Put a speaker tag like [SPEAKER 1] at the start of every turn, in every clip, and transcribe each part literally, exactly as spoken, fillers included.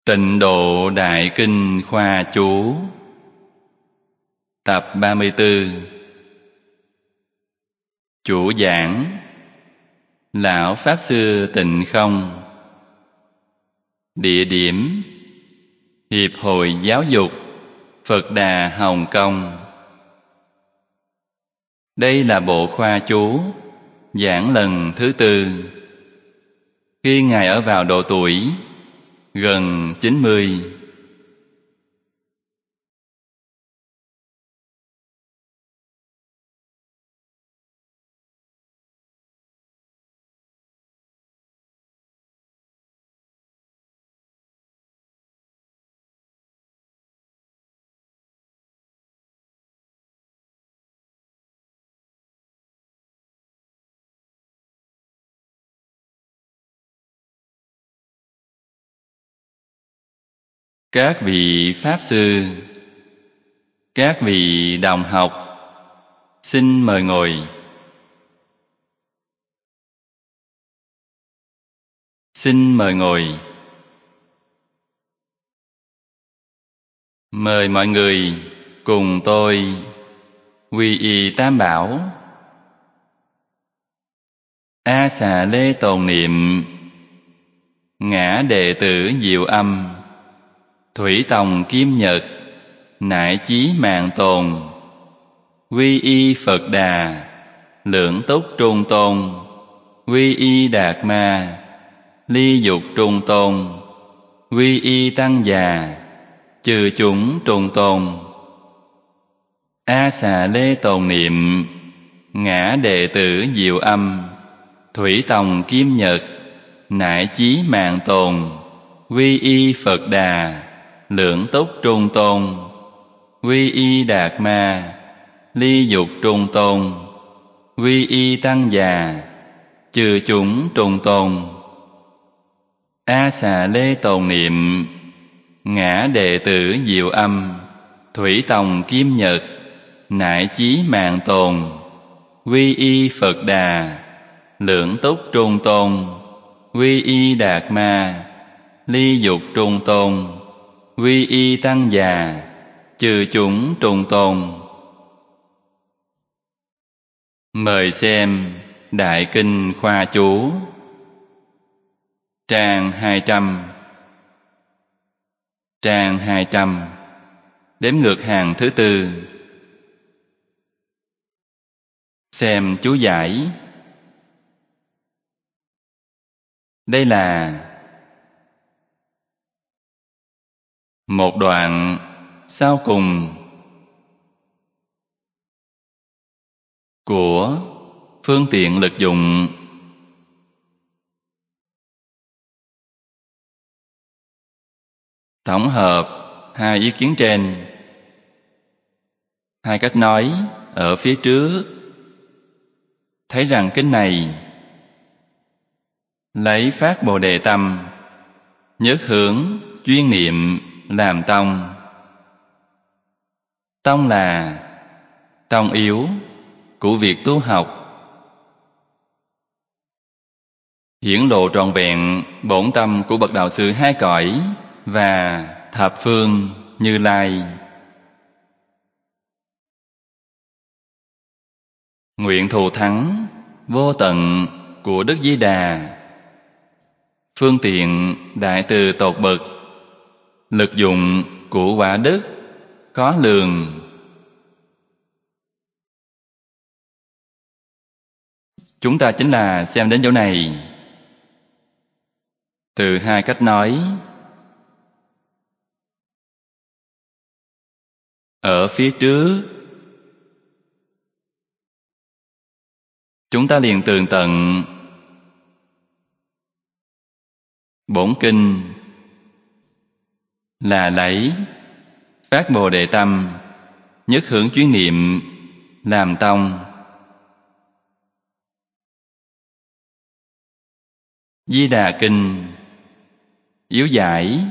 [SPEAKER 1] Tịnh Độ Đại Kinh Khoa Chú Tập ba mươi tư. Chủ giảng Lão Pháp Sư Tịnh Không. Địa điểm Hiệp hội Giáo dục Phật Đà Hồng Kông. Đây là bộ khoa chú giảng lần thứ tư. Khi Ngài ở vào độ tuổi gần chín mươi. Các vị Pháp Sư, các vị đồng học, xin mời ngồi. Xin mời ngồi. Mời mọi người cùng tôi quy y Tam Bảo. A Xà Lê tồn niệm, ngã đệ tử Diệu Âm, Thủy Tòng Kim Nhật, nại chí mạng tồn. Quy y Phật Đà, lưỡng túc trung tôn. Quy y Đạt Ma, ly dục trung tôn. Quy y Tăng già, chư chúng trung tôn. A Xà Lê tồn niệm, ngã đệ tử Diệu Âm, Thủy Tòng Kim Nhật, nại chí mạng tồn. Quy y Phật Đà, lưỡng túc trung tôn. Quy y Đạt Ma, ly dục trung tôn. Quy y Tăng già, chư chúng trung tôn. A Xà Lê tồn niệm, ngã đệ tử Diệu Âm, Thủy Tòng Kim Nhật, nại chí mạng tồn. Quy y Phật Đà, lưỡng túc trung tôn. Quy y Đạt Ma, ly dục trung tôn. Quy y Tăng già, chư chúng trung tôn. Mời xem Đại Kinh Khoa Chú, trang hai trăm. Trang hai trăm, đếm ngược hàng thứ tư. Xem chú giải. Đây là một đoạn sau cùng của phương tiện lực dụng. Tổng hợp hai ý kiến trên, hai cách nói ở phía trước, thấy rằng kinh này lấy phát Bồ Đề tâm, nhất hướng chuyên niệm làm tông. Tông là tông yếu của việc tu học, hiển lộ trọn vẹn bổn tâm của bậc đạo sư hai cõi và thập phương Như Lai. Nguyện thù thắng vô tận của Đức Di Đà, phương tiện đại từ tột bậc, lực dụng của quả đức khó lường. Chúng ta chính là xem đến chỗ này, từ hai cách nói ở phía trước, chúng ta liền tường tận bổn kinh là lấy phát Bồ Đề tâm, nhất hướng chuyên niệm làm tông. Di Đà Kinh yếu giải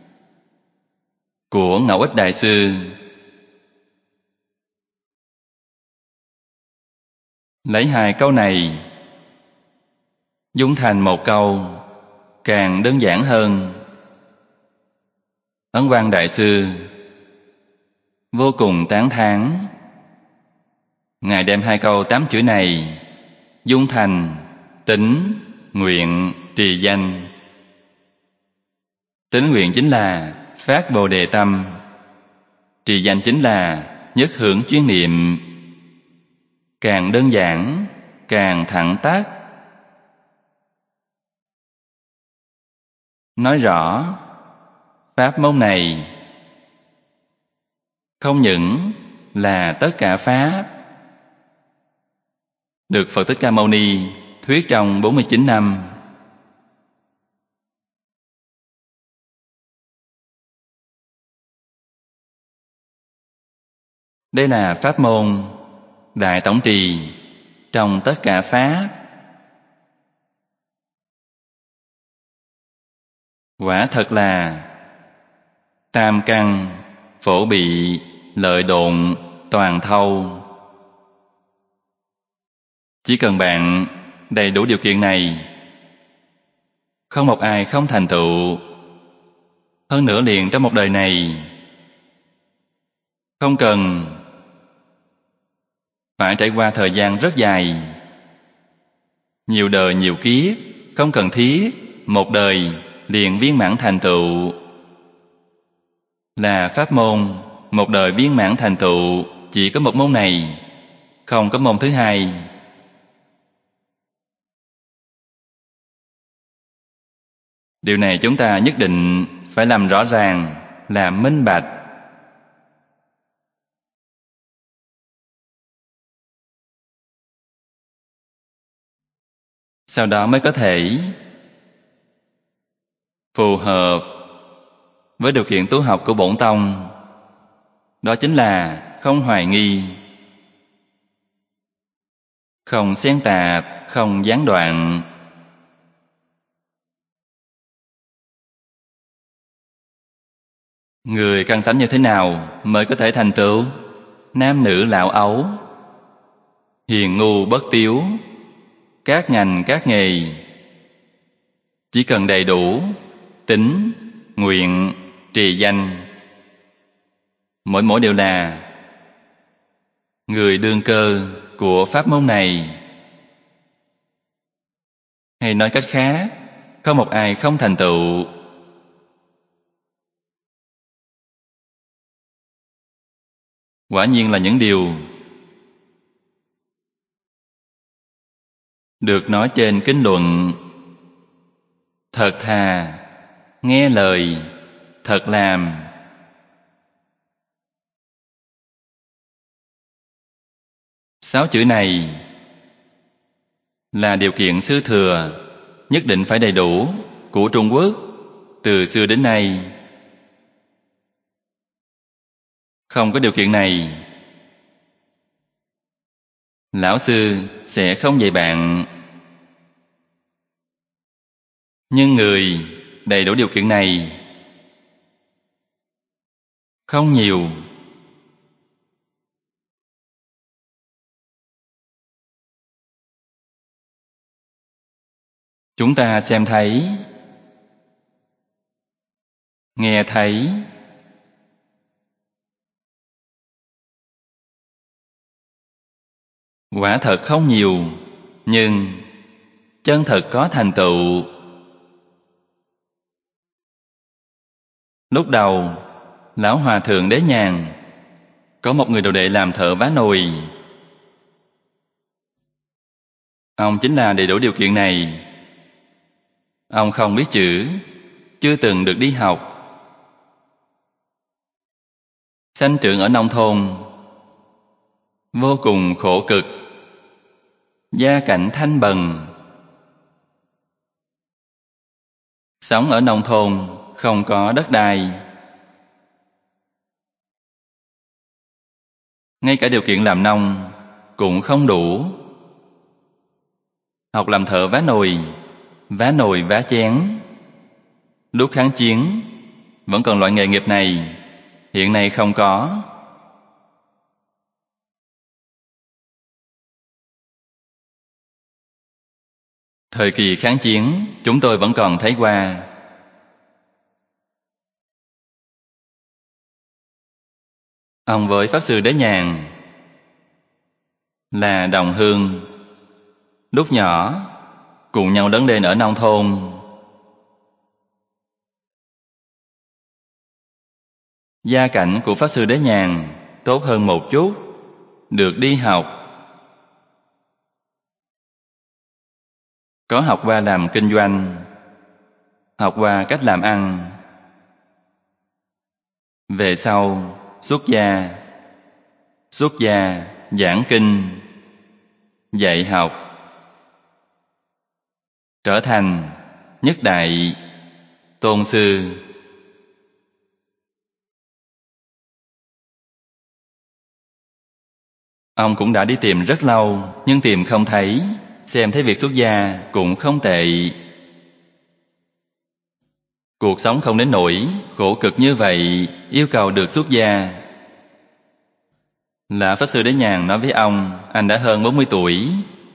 [SPEAKER 1] của Ngẫu Ích Đại Sư lấy hai câu này dung thành một câu càng đơn giản hơn. Ấn Quang Đại Sư vô cùng tán thán. Ngài đem hai câu tám chữ này dung thành tín, nguyện, trì danh. Tín nguyện chính là phát Bồ Đề tâm, trì danh chính là nhất hưởng chuyên niệm. Càng đơn giản, càng thẳng tắp. Nói rõ, pháp môn này không những là tất cả pháp được Phật Thích Ca Mâu Ni thuyết trong bốn mươi chín năm. Đây là pháp môn đại tổng trì trong tất cả pháp. Quả thật là tam căn, phổ bị, lợi độn, toàn thâu. Chỉ cần bạn đầy đủ điều kiện này, không một ai không thành tựu. Hơn nữa liền trong một đời này, không cần phải trải qua thời gian rất dài, nhiều đời nhiều kiếp, không cần thiết một đời liền viên mãn thành tựu. Là pháp môn một đời viên mãn thành tựu, chỉ có một môn này, không có môn thứ hai. Điều này chúng ta nhất định phải làm rõ ràng, làm minh bạch. Sau đó mới có thể phù hợp với điều kiện tu học của bổn tông. Đó chính là không hoài nghi, không xen tạp, không gián đoạn. Người căn tánh như thế nào mới có thể thành tựu? Nam nữ lão ấu, hiền ngu bất tiếu, các ngành các nghề, chỉ cần đầy đủ tín, nguyện, trì danh, mỗi mỗi đều là người đương cơ của pháp môn này. Hay nói cách khác, không một ai không thành tựu. Quả nhiên là những điều được nói trên kinh luận. Thật thà, nghe lời, thật làm. Sáu chữ này là điều kiện sư thừa nhất định phải đầy đủ của Trung Quốc từ xưa đến nay. Không có điều kiện này, lão sư sẽ không dạy bạn. Nhưng người đầy đủ điều kiện này không nhiều. Chúng ta xem thấy, nghe thấy, quả thật không nhiều, nhưng chân thật có thành tựu. Lúc đầu, lão hòa thượng Đế Nhàn có một người đồ đệ làm thợ vá nồi. Ông chính là đầy đủ điều kiện này. Ông không biết chữ, chưa từng được đi học, sanh trưởng ở nông thôn, vô cùng khổ cực, gia cảnh thanh bần. Sống ở nông thôn, không có đất đai, ngay cả điều kiện làm nông cũng không đủ. Học làm thợ vá nồi, vá nồi vá chén. Lúc kháng chiến vẫn còn loại nghề nghiệp này, hiện nay không có. Thời kỳ kháng chiến chúng tôi vẫn còn thấy qua. Ông với Pháp Sư Đế Nhàn là đồng hương, lúc nhỏ cùng nhau lớn lên ở nông thôn. Gia cảnh của Pháp Sư Đế Nhàn tốt hơn một chút, được đi học. Có học qua làm kinh doanh, học qua cách làm ăn. Về sau xuất gia, xuất gia giảng kinh, dạy học, trở thành nhất đại tôn sư. Ông cũng đã đi tìm rất lâu, nhưng tìm không thấy. Xem thấy việc xuất gia cũng không tệ. Cuộc sống không đến nỗi khổ cực như vậy, yêu cầu được xuất gia. Là Pháp Sư Đế Nhàn nói với ông, anh đã hơn bốn mươi tuổi,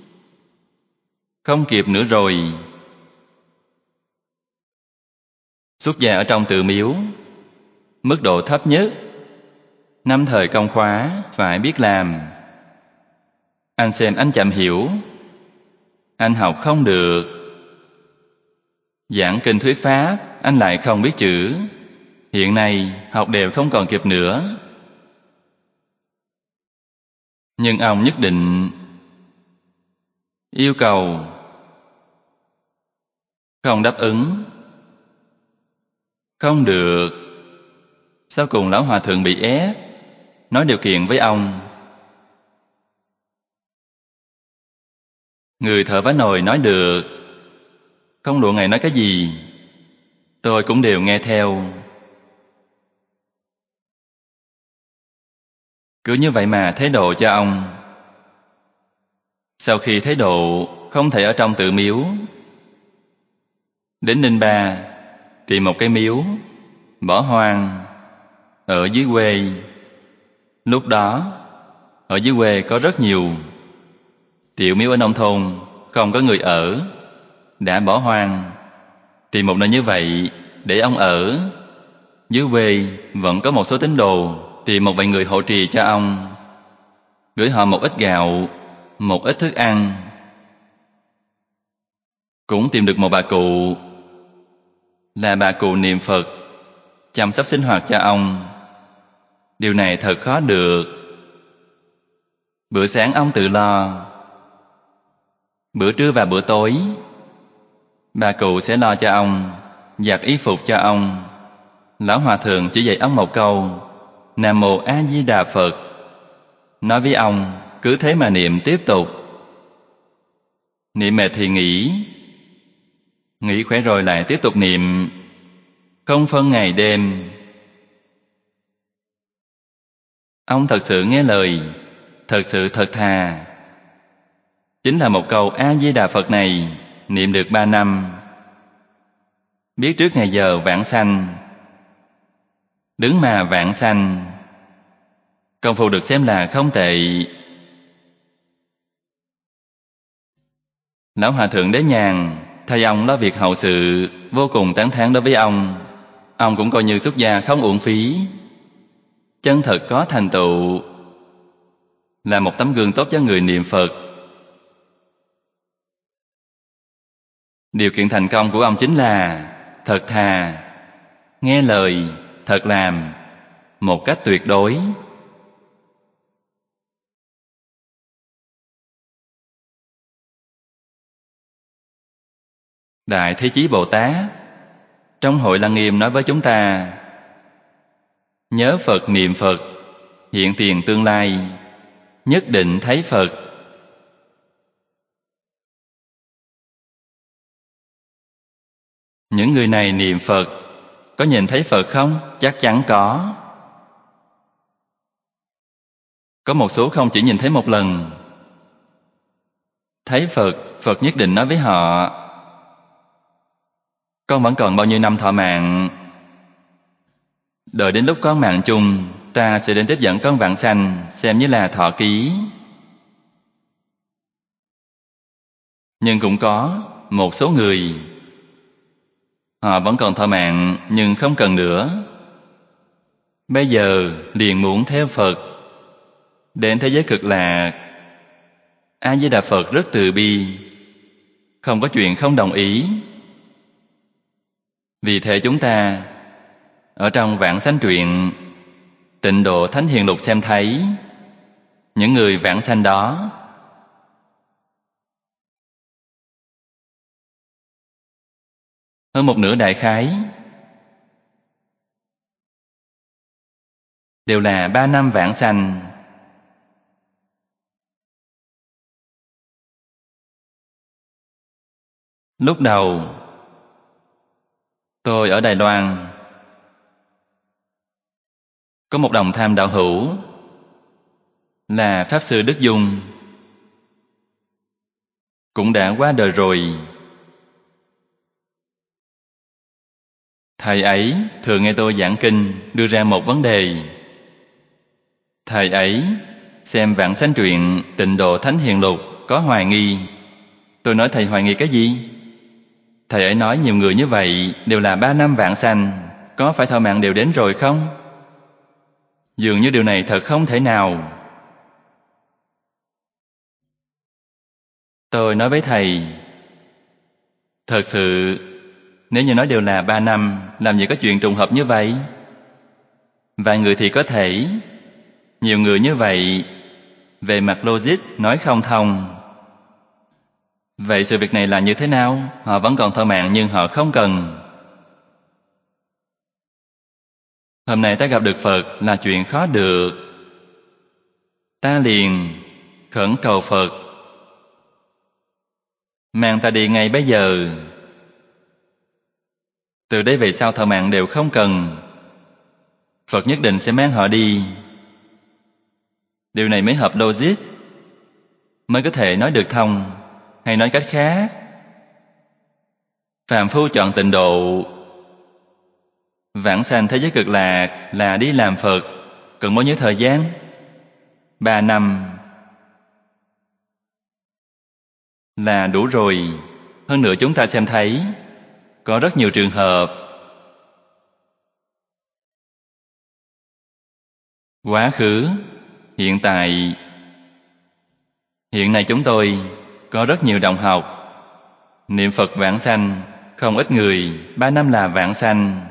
[SPEAKER 1] không kịp nữa rồi. Xuất gia ở trong tự miếu, mức độ thấp nhất, năm thời công khóa phải biết làm. Anh xem anh chậm hiểu, anh học không được. Giảng kinh thuyết pháp, anh lại không biết chữ. Hiện nay học đều không còn kịp nữa. Nhưng ông nhất định yêu cầu, không đáp ứng, không được. Sau cùng lão hòa thượng bị ép, nói điều kiện với ông. Người thợ vá nồi nói được, không lụa ngày nói cái gì, tôi cũng đều nghe theo. Cứ như vậy mà thế độ cho ông. Sau khi thế độ không thể ở trong tự miếu, đến Ninh Ba tìm một cái miếu bỏ hoang ở dưới quê. Lúc đó ở dưới quê có rất nhiều tiểu miếu ở nông thôn, không có người ở, đã bỏ hoang. Tìm một nơi như vậy để ông ở. Dưới quê vẫn có một số tín đồ, tìm một vài người hộ trì cho ông, gửi họ một ít gạo, một ít thức ăn. Cũng tìm được một bà cụ, là bà cụ niệm Phật, chăm sóc sinh hoạt cho ông. Điều này thật khó được. Bữa sáng ông tự lo, bữa trưa và bữa tối bà cụ sẽ lo cho ông, giặt y phục cho ông. Lão hòa thượng chỉ dạy ông một câu, Nam Mô A Di Đà Phật. Nói với ông, cứ thế mà niệm tiếp tục. Niệm mệt thì nghỉ, nghỉ khỏe rồi lại tiếp tục niệm, không phân ngày đêm. Ông thật sự nghe lời, thật sự thật thà. Chính là một câu A Di Đà Phật này, niệm được ba năm. Biết trước ngày giờ vãng sanh, đứng mà vãng sanh, công phu được xem là không tệ. Lão hòa thượng Đế Nhàn thay ông lo việc hậu sự, vô cùng tán thán đối với ông. Ông cũng coi như xuất gia không uổng phí, chân thật có thành tựu, là một tấm gương tốt cho người niệm Phật. Điều kiện thành công của ông chính là thật thà, nghe lời, thật làm, một cách tuyệt đối. Đại Thế Chí Bồ Tát trong Hội Lăng Nghiêm nói với chúng ta, nhớ Phật niệm Phật, hiện tiền tương lai, nhất định thấy Phật. Những người này niệm Phật, có nhìn thấy Phật không? Chắc chắn có. Có một số không chỉ nhìn thấy một lần. Thấy Phật, Phật nhất định nói với họ, con vẫn còn bao nhiêu năm thọ mạng. Đợi đến lúc con mạng chung, ta sẽ đến tiếp dẫn con vãng sanh, xem như là thọ ký. Nhưng cũng có một số người, họ vẫn còn thọ mạng nhưng không cần nữa. Bây giờ liền muốn theo Phật. Đến thế giới cực lạc, A Di Đà Phật rất từ bi, không có chuyện không đồng ý. Vì thế chúng ta ở trong Vãng Sanh truyện Tịnh Độ Thánh Hiền Lục xem thấy những người vãng sanh đó hơn một nửa đại khái đều là ba năm vãng sanh. Lúc đầu tôi ở Đài Loan có một đồng tham đạo hữu là Pháp Sư Đức Dung, cũng đã qua đời rồi. Thầy ấy thường nghe tôi giảng kinh đưa ra một vấn đề. Thầy ấy xem Vãng Sanh truyện Tịnh Độ Thánh Hiền Lục có hoài nghi. Tôi nói thầy hoài nghi cái gì? Thầy ấy nói nhiều người như vậy đều là ba năm vãng sanh, có phải thọ mạng đều đến rồi không? Dường như điều này thật không thể nào. Tôi nói với thầy, thật sự nếu như nói đều là ba năm, làm gì có chuyện trùng hợp như vậy? Vài người thì có thể, nhiều người như vậy, về mặt logic nói không thông. Vậy sự việc này là như thế nào? Họ vẫn còn thọ mạng nhưng họ không cần. Hôm nay ta gặp được Phật là chuyện khó được. Ta liền khẩn cầu Phật mang ta đi ngay bây giờ. Từ đây về sau thọ mạng đều không cần. Phật nhất định sẽ mang họ đi. Điều này mới hợp logic, mới có thể nói được thông. Hay nói cách khác, phàm phu chọn tịnh độ, vãng sanh thế giới cực lạc là đi làm Phật, cần bao nhiêu thời gian? Ba năm là đủ rồi. Hơn nữa chúng ta xem thấy có rất nhiều trường hợp quá khứ, hiện tại. Hiện nay chúng tôi có rất nhiều đồng học niệm Phật vãng sanh, không ít người ba năm là vãng sanh.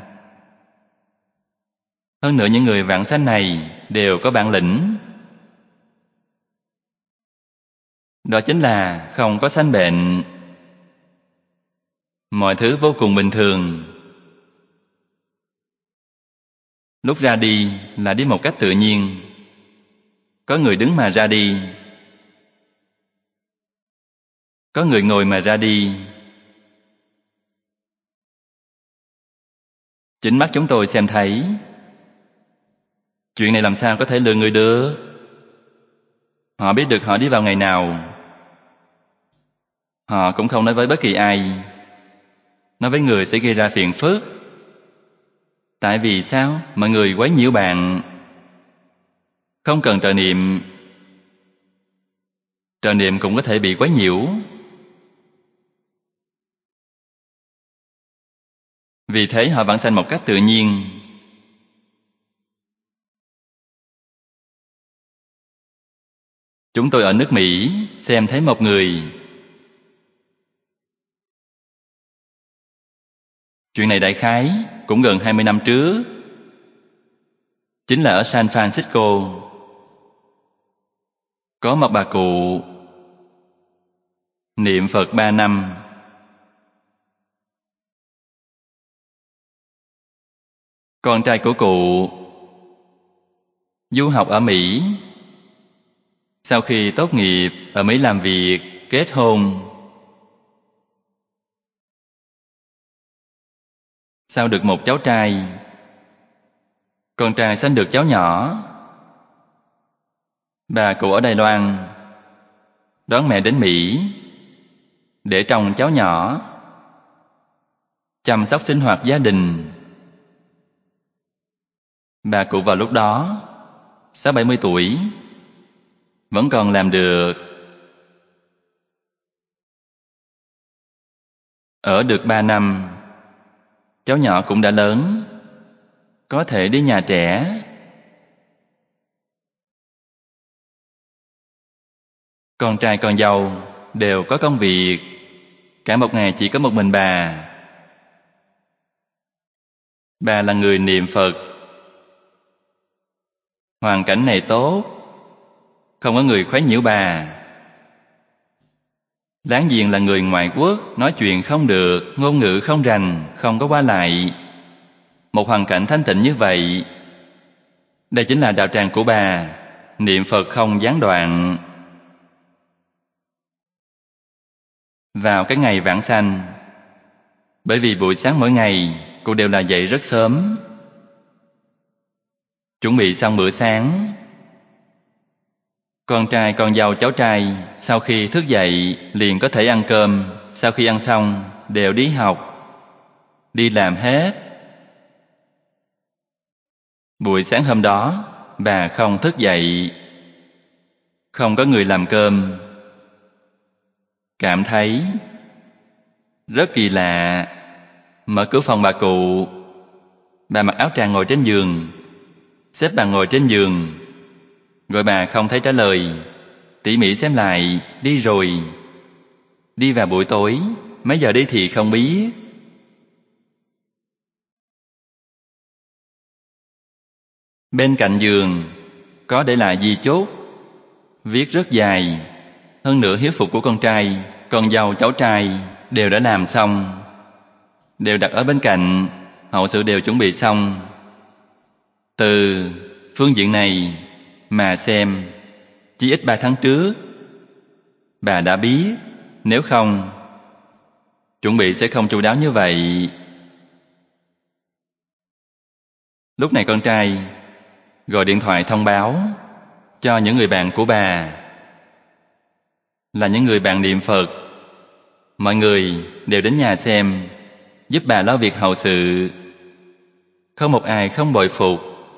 [SPEAKER 1] Hơn nữa những người vãng sanh này đều có bản lĩnh. Đó chính là không có sanh bệnh, mọi thứ vô cùng bình thường. Lúc ra đi là đi một cách tự nhiên. Có người đứng mà ra đi, có người ngồi mà ra đi. Chính mắt chúng tôi xem thấy. Chuyện này làm sao có thể lừa người được? Họ biết được họ đi vào ngày nào. Họ cũng không nói với bất kỳ ai. Nói với người sẽ gây ra phiền phức. Tại vì sao? Mọi người quấy nhiễu bạn. Không cần trợ niệm. Trợ niệm cũng có thể bị quấy nhiễu. Vì thế họ vãng sanh một cách tự nhiên. Chúng tôi ở nước Mỹ xem thấy một người. Chuyện này đại khái cũng gần hai mươi năm trước. Chính là ở San Francisco. Có một bà cụ niệm Phật ba năm. Con trai của cụ du học ở Mỹ. Sau khi tốt nghiệp ở Mỹ làm việc, kết hôn. Sau được một cháu trai. Con trai sanh được cháu nhỏ. Bà cụ ở Đài Loan đón mẹ đến Mỹ để trông cháu nhỏ, chăm sóc sinh hoạt gia đình. Bà cụ vào lúc đó sáu bảy mươi tuổi, vẫn còn làm được. Ở được ba năm, cháu nhỏ cũng đã lớn, có thể đi nhà trẻ. Con trai con dâu đều có công việc, cả một ngày chỉ có một mình bà. Bà là người niệm Phật. Hoàn cảnh này tốt, không có người khuấy nhiễu bà. Láng giềng là người ngoại quốc, nói chuyện không được, ngôn ngữ không rành, không có qua lại. Một hoàn cảnh thanh tịnh như vậy, đây chính là đạo tràng của bà, niệm Phật không gián đoạn. Vào cái ngày vãng sanh, bởi vì buổi sáng mỗi ngày cô đều là dậy rất sớm, chuẩn bị xong bữa sáng. Con trai con dâu cháu trai sau khi thức dậy liền có thể ăn cơm, sau khi ăn xong đều đi học, đi làm hết. Buổi sáng hôm đó bà không thức dậy, không có người làm cơm, cảm thấy rất kỳ lạ. Mở cửa phòng bà cụ, bà mặc áo tràng ngồi trên giường, xếp bà ngồi trên giường, gọi bà không thấy trả lời. Tỉ mỉ xem lại, đi rồi. Đi vào buổi tối, mấy giờ đi thì không biết. Bên cạnh giường có để lại di chốt, viết rất dài. Hơn nữa hiếu phục của con trai, con dâu cháu trai đều đã làm xong, đều đặt ở bên cạnh, hậu sự đều chuẩn bị xong. Từ phương diện này mà xem, chỉ ít ba tháng trước bà đã biết, nếu không chuẩn bị sẽ không chu đáo như vậy. Lúc này con trai gọi điện thoại thông báo cho những người bạn của bà, là những người bạn niệm Phật. Mọi người đều đến nhà xem, giúp bà lo việc hậu sự, không một ai không bội phục.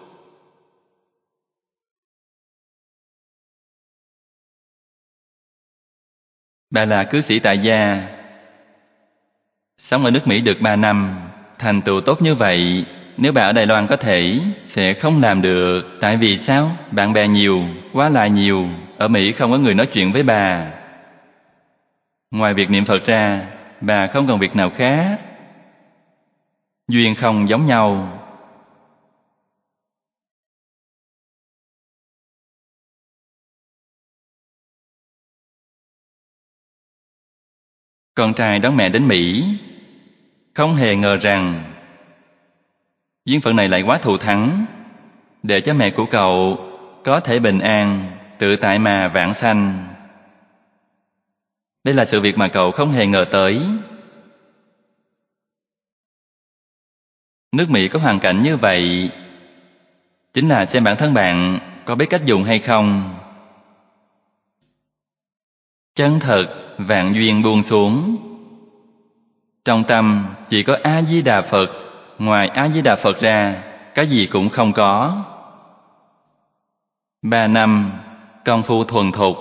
[SPEAKER 1] Bà là cư sĩ tại gia, sống ở nước Mỹ được ba năm, thành tựu tốt như vậy, nếu bà ở Đài Loan có thể sẽ không làm được. Tại vì sao? Bạn bè nhiều, quá là nhiều. Ở Mỹ không có người nói chuyện với bà. Ngoài việc niệm Phật ra, bà không còn việc nào khác. Duyên không giống nhau. Con trai đón mẹ đến Mỹ, không hề ngờ rằng duyên phận này lại quá thù thắng, để cho mẹ của cậu có thể bình an, tự tại mà vãng sanh. Đây là sự việc mà cậu không hề ngờ tới. Nước Mỹ có hoàn cảnh như vậy, chính là xem bản thân bạn có biết cách dùng hay không. Chân thật, vạn duyên buông xuống. Trong tâm chỉ có A-di-đà Phật, ngoài A-di-đà Phật ra, cái gì cũng không có. Ba năm, công phu thuần thục,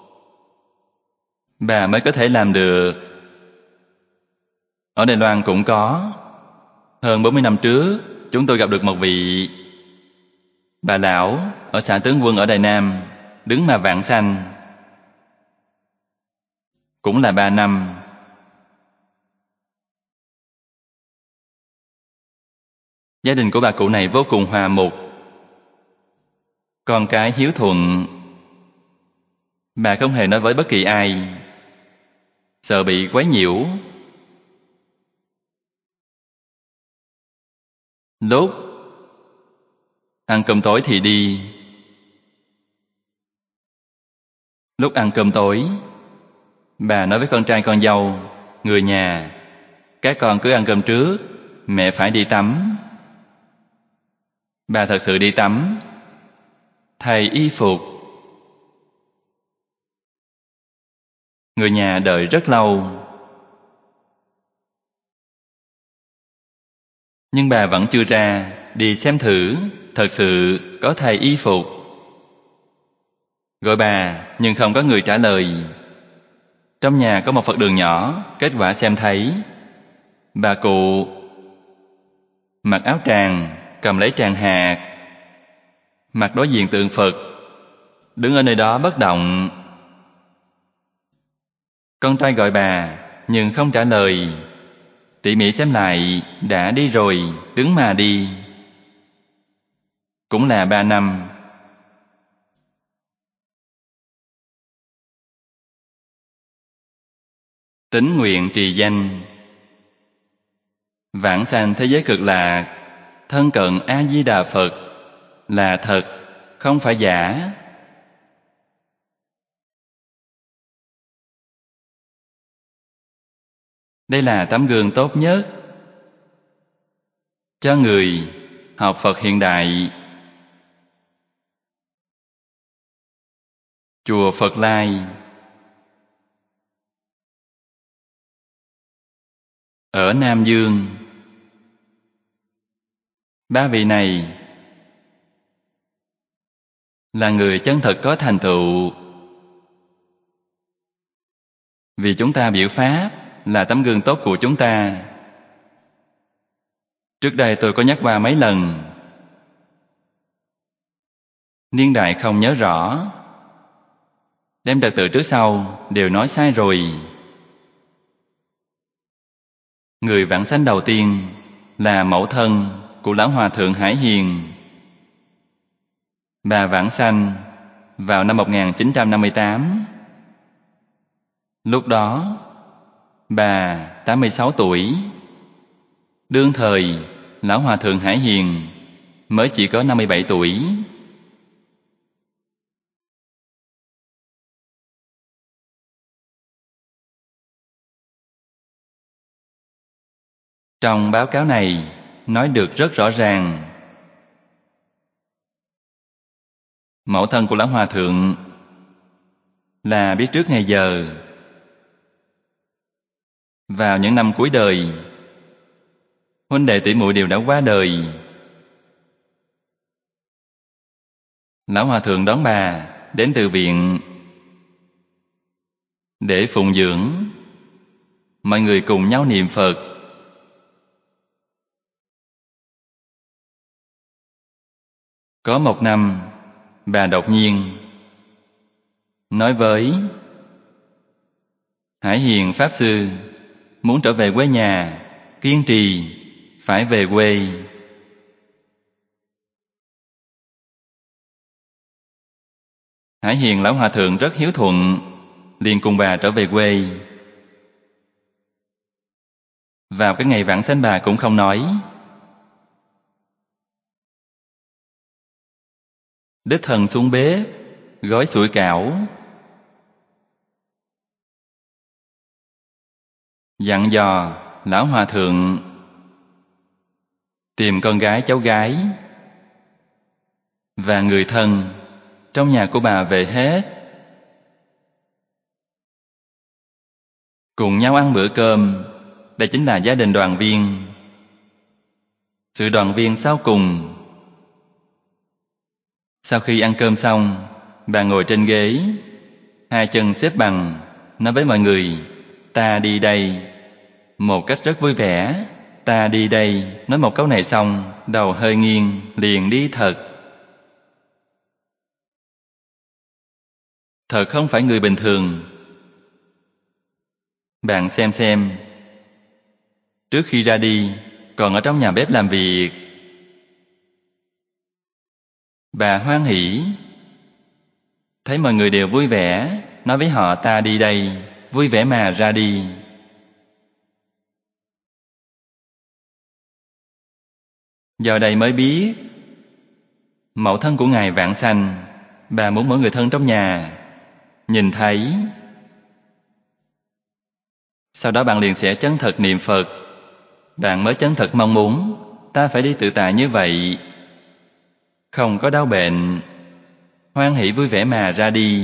[SPEAKER 1] bà mới có thể làm được. Ở Đài Loan cũng có. Hơn bốn mươi năm trước, chúng tôi gặp được một vị bà lão ở xã Tướng Quân ở Đài Nam, đứng mà vãng sanh. Cũng là ba năm. Gia đình của bà cụ này vô cùng hòa mục, con cái hiếu thuận. Bà không hề nói với bất kỳ ai, sợ bị quấy nhiễu. Lúc ăn cơm tối thì đi. Lúc ăn cơm tối, bà nói với con trai con dâu, người nhà, các con cứ ăn cơm trước, mẹ phải đi tắm. Bà thật sự đi tắm, thay y phục. Người nhà đợi rất lâu, nhưng bà vẫn chưa ra, đi xem thử, thật sự có thay y phục. Gọi bà, nhưng không có người trả lời. Trong nhà có một Phật đường nhỏ, kết quả xem thấy bà cụ mặc áo tràng, cầm lấy tràng hạt, mặt đối diện tượng Phật, đứng ở nơi đó bất động. Con trai gọi bà, nhưng không trả lời. Tỉ mỉ xem lại, đã đi rồi, đứng mà đi. Cũng là ba năm. Tín nguyện trì danh. Vãng sanh thế giới cực lạc, thân cận A Di Đà Phật là thật, không phải giả. Đây là tấm gương tốt nhất cho người học Phật hiện đại. Chùa Phật Lai ở Nam Dương. Ba vị này là người chân thật có thành tựu. Vì chúng ta biểu pháp là tấm gương tốt của chúng ta. Trước đây tôi có nhắc qua mấy lần. Niên đại không nhớ rõ. Đem trật tự trước sau đều nói sai rồi. Người vãng sanh đầu tiên là mẫu thân của Lão Hòa Thượng Hải Hiền. Bà vãng sanh vào năm một nghìn chín trăm năm mươi tám. Lúc đó, bà tám mươi sáu tuổi. Đương thời, Lão Hòa Thượng Hải Hiền mới chỉ có năm mươi bảy tuổi. Trong báo cáo này nói được rất rõ ràng. Mẫu thân của Lão Hòa Thượng là biết trước ngày giờ. Vào những năm cuối đời, huynh đệ tỷ muội đều đã qua đời. Lão Hòa Thượng đón bà đến từ viện để phụng dưỡng. Mọi người cùng nhau niệm Phật. Có một năm, bà đột nhiên nói với Hải Hiền Pháp Sư muốn trở về quê nhà, kiên trì, phải về quê. Hải Hiền Lão Hòa Thượng rất hiếu thuận, liền cùng bà trở về quê. Vào cái ngày vãng sanh bà cũng không nói. Đích thân xuống bếp, gói sủi cảo, dặn dò Lão Hòa Thượng tìm con gái cháu gái và người thân trong nhà của bà về hết, cùng nhau ăn bữa cơm. Đây chính là gia đình đoàn viên. Sự đoàn viên sau cùng. Sau khi ăn cơm xong, bà ngồi trên ghế, hai chân xếp bằng, nói với mọi người, ta đi đây, một cách rất vui vẻ. Ta đi đây, nói một câu này xong, đầu hơi nghiêng, liền đi thật. Thật không phải người bình thường. Bạn xem xem, trước khi ra đi, còn ở trong nhà bếp làm việc. Bà hoan hỉ, thấy mọi người đều vui vẻ, nói với họ ta đi đây, vui vẻ mà ra đi. Giờ đây mới biết, mẫu thân của Ngài vãng sanh, bà muốn mỗi người thân trong nhà nhìn thấy. Sau đó bạn liền sẽ chân thật niệm Phật. Bạn mới chân thật mong muốn ta phải đi tự tại như vậy, không có đau bệnh, hoan hỷ vui vẻ mà ra đi,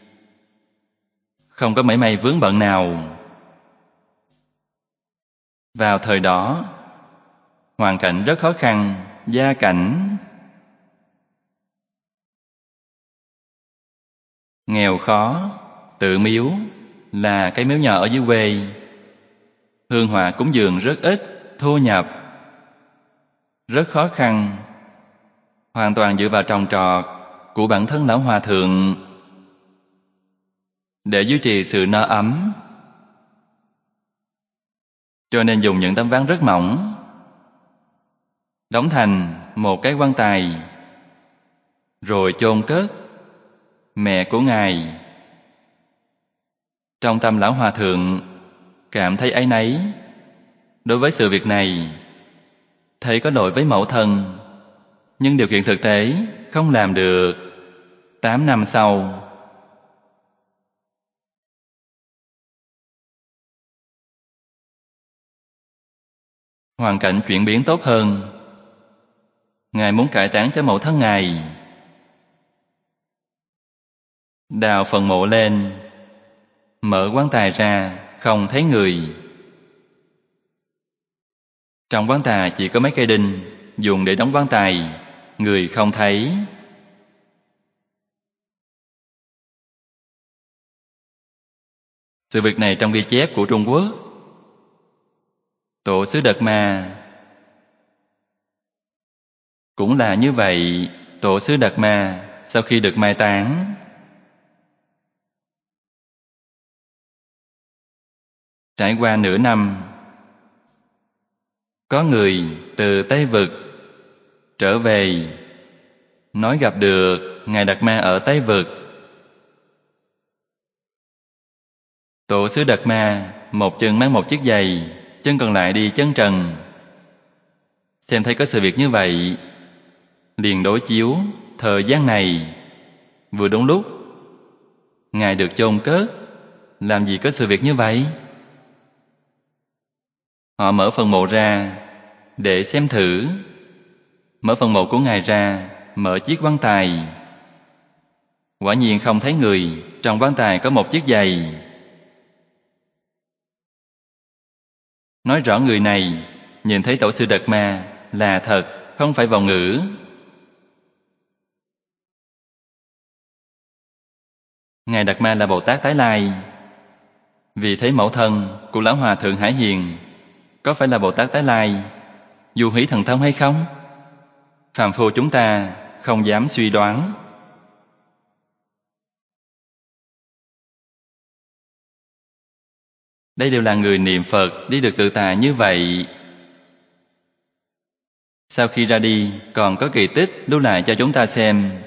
[SPEAKER 1] không có mảy may vướng bận nào. Vào thời đó, hoàn cảnh rất khó khăn, gia cảnh nghèo khó, tự miếu là cái miếu nhỏ ở dưới quê. Hương hỏa cúng dường rất ít, thu nhập rất khó khăn, hoàn toàn dựa vào trồng trọt của bản thân lão hòa thượng để duy trì sự no ấm. Cho nên dùng những tấm ván rất mỏng, đóng thành một cái quan tài, rồi chôn cất mẹ của Ngài. Trong tâm lão hòa thượng cảm thấy áy náy đối với sự việc này, thấy có lỗi với mẫu thân, nhưng điều kiện thực tế không làm được. Tám năm sau, hoàn cảnh chuyển biến tốt hơn. Ngài muốn cải táng cho mẫu thân Ngài, đào phần mộ lên, mở quan tài ra, không thấy người. Trong quan tài chỉ có mấy cây đinh dùng để đóng quan tài, người không thấy. Sự việc này trong ghi chép của Trung Quốc. Tổ sư Đạt Ma cũng là như vậy. Tổ sư Đạt Ma sau khi được mai táng, trải qua nửa năm, có người từ Tây Vực trở về, nói gặp được Ngài Đạt Ma ở Tây Vực. Tổ sư Đạt Ma một chân mang một chiếc giày, chân còn lại đi chân trần. Xem thấy có sự việc như vậy, liền đối chiếu thời gian này vừa đúng lúc Ngài được chôn cất. Làm gì có sự việc như vậy? Họ mở phần mộ ra để xem thử. Mở phần mộ của Ngài ra, mở chiếc quan tài. Quả nhiên không thấy người, trong quan tài có một chiếc giày. Nói rõ người này nhìn thấy tổ sư Đạt Ma là thật, không phải vọng ngữ. Ngài Đạt Ma là Bồ Tát tái lai. Vì thấy mẫu thân của lão hòa thượng Hải Hiền có phải là Bồ Tát tái lai, du hí thần thông hay không? Phàm phu chúng ta không dám suy đoán. Đây đều là người niệm Phật đi được tự tại như vậy. Sau khi ra đi còn có kỳ tích lưu lại cho chúng ta xem.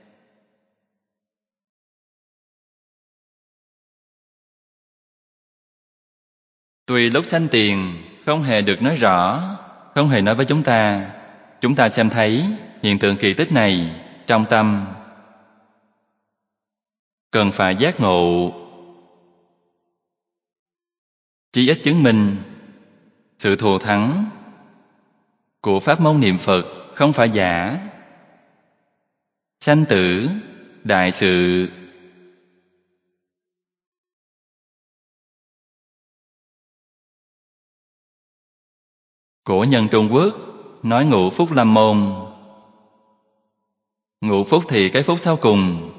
[SPEAKER 1] Tuy lúc sanh tiền không hề được nói rõ, không hề nói với chúng ta, chúng ta xem thấy hiện tượng kỳ tích này trong tâm, cần phải giác ngộ. Chí ít chứng minh sự thù thắng của pháp môn niệm Phật không phải giả. Sanh tử đại sự. Cổ nhân Trung Quốc nói ngũ phúc lâm môn. Ngũ phúc thì cái phúc sau cùng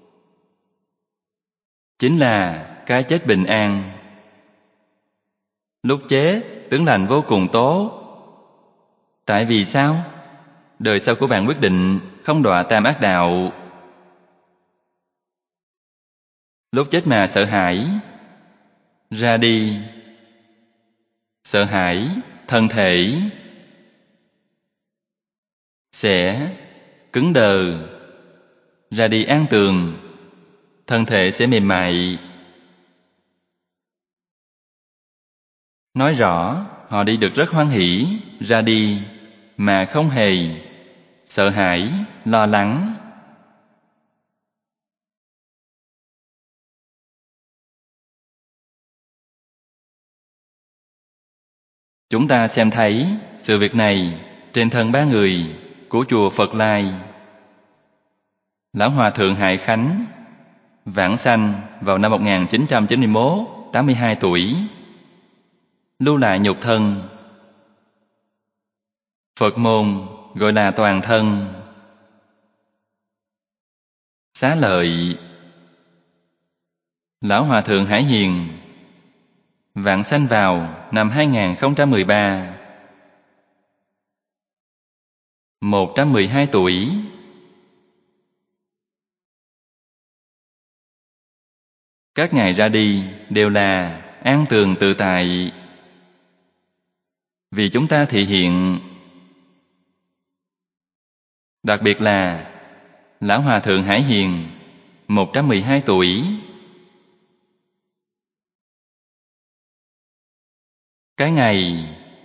[SPEAKER 1] chính là cái chết bình an. Lúc chết tướng lành vô cùng tốt. Tại vì sao? Đời sau của bạn quyết định không đọa tam ác đạo. Lúc chết mà sợ hãi, ra đi, sợ hãi, thân thể sẽ cứng đờ, ra đi an tường, thân thể sẽ mềm mại. Nói rõ họ đi được rất hoan hỷ, ra đi mà không hề sợ hãi, lo lắng. Chúng ta xem thấy sự việc này trên thân ba người của chùa Phật Lai. Lão Hòa Thượng Hải Khánh vãng sanh vào năm một nghìn chín trăm chín mươi mốt, tám mươi hai tuổi, lưu lại nhục thân. Phật môn gọi là toàn thân. Xá lợi. Lão Hòa Thượng Hải Hiền vãng sanh vào năm hai nghìn không trăm mười ba. một trăm mười hai tuổi. Các ngài ra đi đều là an tường tự tại, vì chúng ta thị hiện. Đặc biệt là Lão Hòa Thượng Hải Hiền, một trăm mười hai tuổi. Cái ngày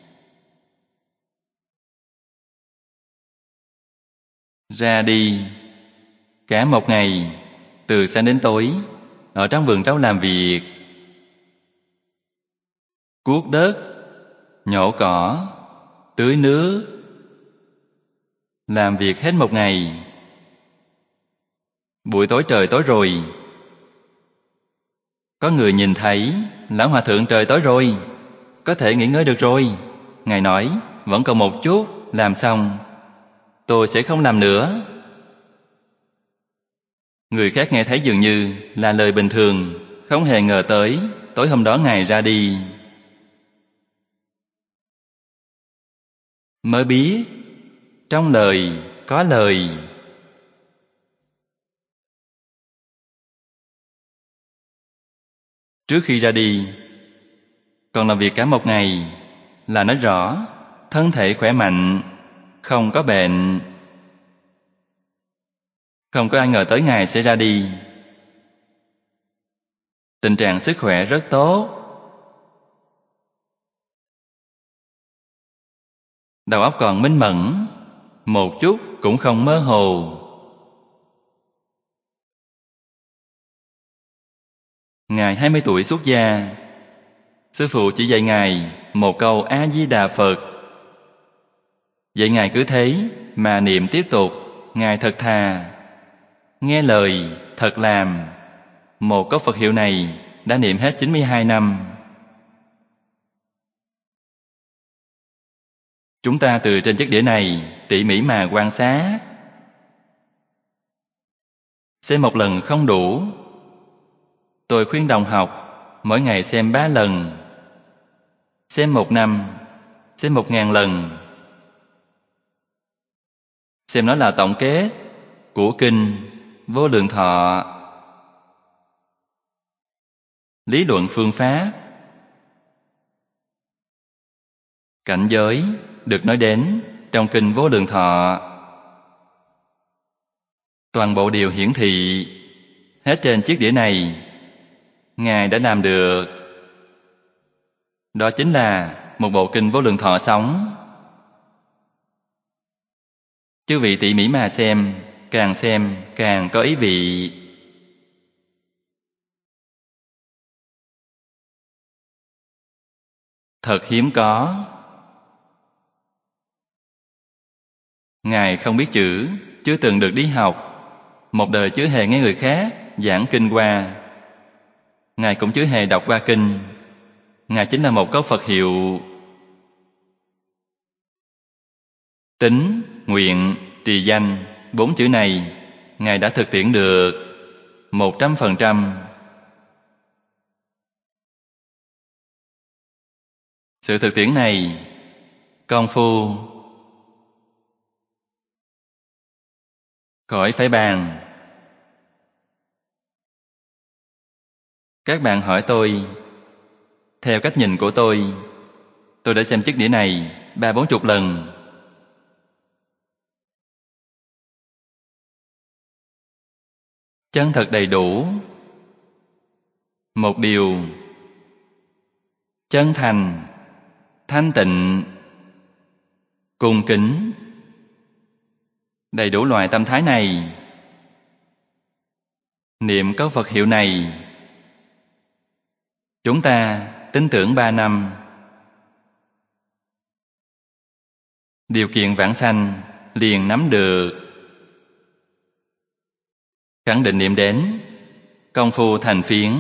[SPEAKER 1] ra đi, cả một ngày, từ sáng đến tối, ở trong vườn rau làm việc, cuốc đất, nhổ cỏ, tưới nước, làm việc hết một ngày. Buổi tối trời tối rồi, có người nhìn thấy Lão Hòa Thượng trời tối rồi, có thể nghỉ ngơi được rồi. Ngài nói, vẫn còn một chút, làm xong, tôi sẽ không làm nữa. Người khác nghe thấy dường như là lời bình thường, không hề ngờ tới tối hôm đó Ngài ra đi. Mới biết, trong lời có lời. Trước khi ra đi, còn làm việc cả một ngày, là nói rõ thân thể khỏe mạnh, không có bệnh. Không có ai ngờ tới Ngài sẽ ra đi. Tình trạng sức khỏe rất tốt. Đầu óc còn minh mẫn, một chút cũng không mơ hồ. Ngài hai mươi tuổi xuất gia, sư phụ chỉ dạy Ngài một câu A-di-đà Phật. Vậy Ngài cứ thế mà niệm tiếp tục. Ngài thật thà, nghe lời, thật làm. Một câu Phật hiệu này đã niệm hết chín mươi hai năm. Chúng ta từ trên chiếc đĩa này tỉ mỉ mà quan sát. Xem một lần không đủ. Tôi khuyên đồng học mỗi ngày xem ba lần. Xem một năm, xem một ngàn lần. Xem nó là tổng kết của kinh Vô Lượng Thọ. Lý luận phương pháp. Cảnh giới được nói đến trong kinh Vô Lượng Thọ. Toàn bộ điều hiển thị hết trên chiếc đĩa này, Ngài đã làm được. Đó chính là một bộ kinh Vô Lượng Thọ sống. Chư vị tỉ mỉ mà xem, càng xem càng có ý vị. Thật hiếm có. Ngài không biết chữ, chưa từng được đi học, một đời chưa hề nghe người khác giảng kinh qua. Ngài cũng chưa hề đọc qua kinh. Ngài chính là một câu Phật hiệu. Tín, nguyện, trì danh, bốn chữ này Ngài đã thực tiễn được một trăm phần trăm. Sự thực tiễn này, công phu khỏi phải bàn. Các bạn hỏi tôi, theo cách nhìn của tôi, tôi đã xem chiếc đĩa này ba bốn chục lần. Chân thật đầy đủ. Một điều chân thành, thanh tịnh, cung kính. Đầy đủ loại tâm thái này, niệm câu Phật hiệu này, chúng ta tin tưởng ba năm. Điều kiện vãng sanh liền nắm được. Khẳng định niệm đến, công phu thành phiến.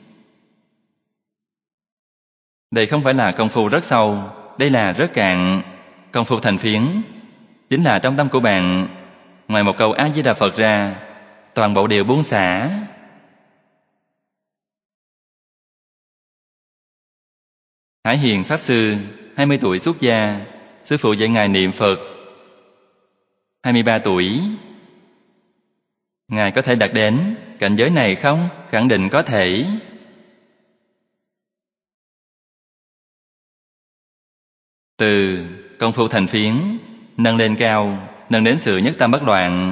[SPEAKER 1] Đây không phải là công phu rất sâu, đây là rất cạn. Công phu thành phiến chính là trong tâm của bạn, ngoài một câu A-di-đà Phật ra, toàn bộ đều buông xả. Hải Hiền Pháp Sư, hai mươi tuổi xuất gia, sư phụ dạy Ngài niệm Phật. hai mươi ba tuổi. Ngài có thể đạt đến cảnh giới này không? Khẳng định có thể. Từ công phu thành phiến, nâng lên cao, nâng đến sự nhất tâm bất loạn.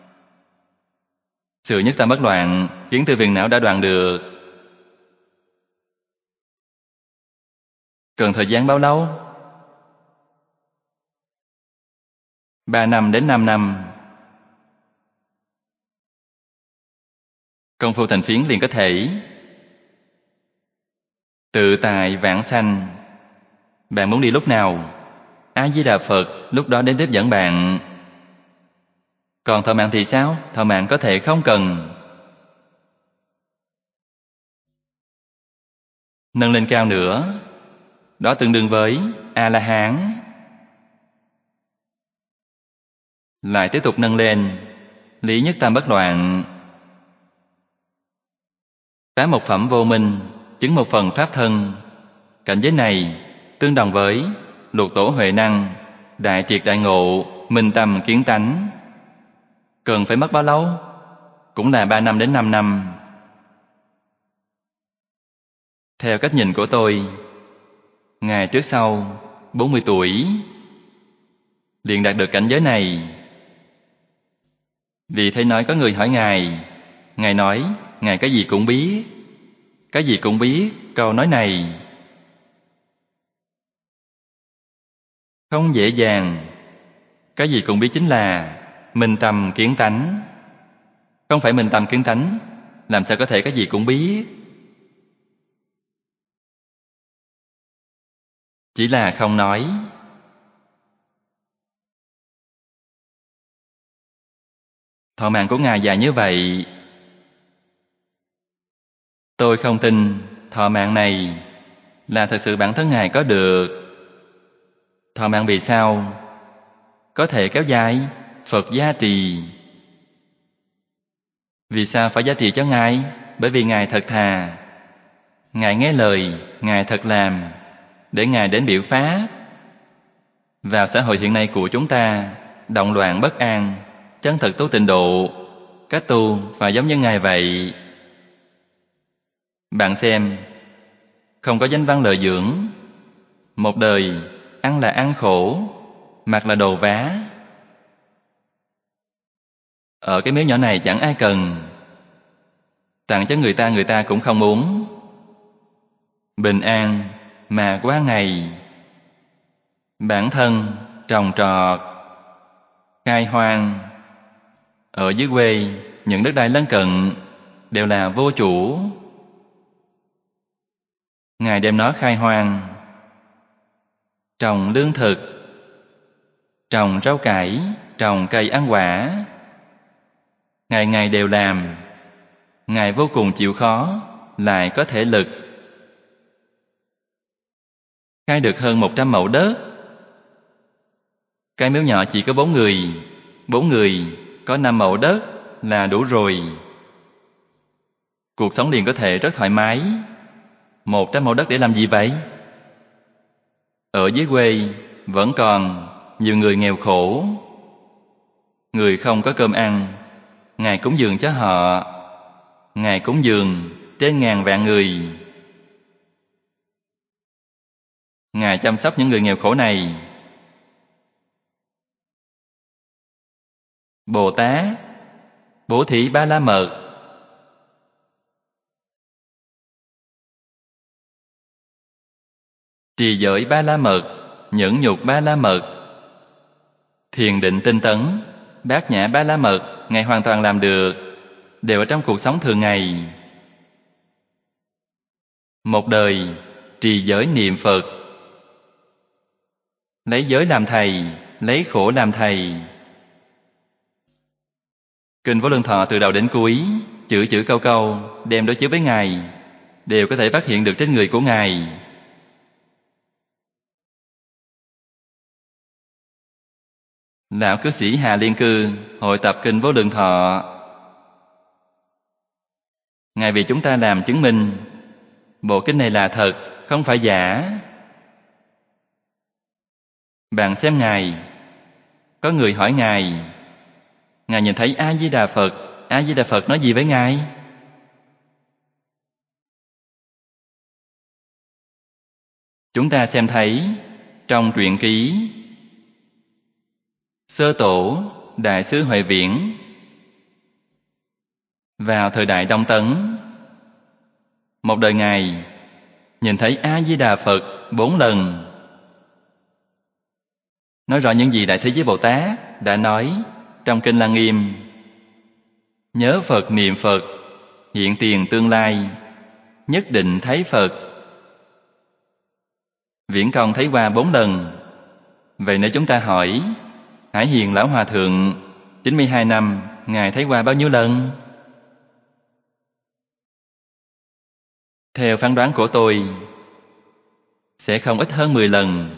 [SPEAKER 1] Sự nhất tâm bất loạn khiến từ phiền não đã đoạn được. Cần thời gian bao lâu? Ba năm đến năm năm. Công phu thành phiến liền có thể tự tại vãng sanh. Bạn muốn đi lúc nào? A Di Đà Phật lúc đó đến tiếp dẫn bạn. Còn thọ mạng thì sao? Thọ mạng có thể không cần. Nâng lên cao nữa, đó tương đương với A-la-hán. Lại tiếp tục nâng lên lý nhất tâm bất loạn. Phá một phẩm vô minh, chứng một phần pháp thân. Cảnh giới này tương đồng với lục tổ huệ năng, đại triệt đại ngộ, minh tâm kiến tánh. Cần phải mất bao lâu? Cũng là ba năm đến năm năm. Theo cách nhìn của tôi, Ngài trước sau bốn mươi tuổi liền đạt được cảnh giới này. Vì thế nói có người hỏi Ngài, Ngài nói, Ngài cái gì cũng biết. Cái gì cũng biết, câu nói này không dễ dàng. Cái gì cũng biết chính là minh tâm kiến tánh. Không phải minh tâm kiến tánh, làm sao có thể cái gì cũng biết? Chỉ là không nói. Thọ mạng của Ngài dài như vậy, tôi không tin thọ mạng này là thật sự bản thân Ngài có được. Thọ mạng vì sao có thể kéo dài? Phật gia trì. Vì sao phải giá trị cho Ngài? Bởi vì Ngài thật thà. Ngài nghe lời, Ngài thật làm, để Ngài đến biểu pháp. Vào xã hội hiện nay của chúng ta, động loạn bất an, chân thật tu tịnh độ, cách tu phải giống như Ngài vậy. Bạn xem, không có danh văn lợi dưỡng, một đời ăn là ăn khổ, mặc là đồ vá. Ở cái miếu nhỏ này chẳng ai cần, tặng cho người ta người ta cũng không muốn. Bình an mà qua ngày, bản thân trồng trọt, khai hoang. Ở dưới quê, những đất đai lân cận đều là vô chủ. Ngài đem nó khai hoang, trồng lương thực, trồng rau cải, trồng cây ăn quả. Ngày ngày đều làm. Ngài vô cùng chịu khó, lại có thể lực. Khai được hơn một trăm mẫu đất. Cái miếu nhỏ chỉ có bốn người, bốn người có năm mẫu đất là đủ rồi. Cuộc sống liền có thể rất thoải mái. Một trăm mẫu đất để làm gì vậy? Ở dưới quê vẫn còn nhiều người nghèo khổ, người không có cơm ăn. Ngài cúng dường cho họ. Ngài cúng dường trên ngàn vạn người. Ngài chăm sóc những người nghèo khổ này. Bồ Tát bố thí ba la mật, trì giới ba la mật, nhẫn nhục ba la mật, thiền định tinh tấn, bát nhã ba la mật, Ngài hoàn toàn làm được, đều ở trong cuộc sống thường ngày. Một đời trì giới niệm Phật, lấy giới làm thầy, lấy khổ làm thầy. Kinh Vô Lượng Thọ từ đầu đến cuối, chữ chữ câu câu đem đối chiếu với Ngài, đều có thể phát hiện được trên người của Ngài. Lão cư sĩ Hà Liên Cư hội tập Kinh Vô Lượng Thọ. Ngài vì chúng ta làm chứng minh bộ kinh này là thật, không phải giả. Bạn xem Ngài, có người hỏi Ngài, Ngài nhìn thấy A Di Đà Phật, A Di Đà Phật nói gì với Ngài? Chúng ta xem thấy trong truyện ký Sơ Tổ Đại sứ Huệ Viễn vào thời đại Đông Tấn, một đời Ngài nhìn thấy A Di Đà Phật bốn lần, nói rõ những gì Đại Thế Chí Bồ Tát đã nói trong Kinh Lăng Nghiêm. Nhớ Phật niệm Phật, hiện tiền tương lai, nhất định thấy Phật. Viễn Công thấy qua bốn lần. Vậy nếu chúng ta hỏi Hải Hiền Lão Hòa Thượng chín mươi hai năm, Ngài thấy qua bao nhiêu lần? Theo phán đoán của tôi, sẽ không ít hơn mười lần.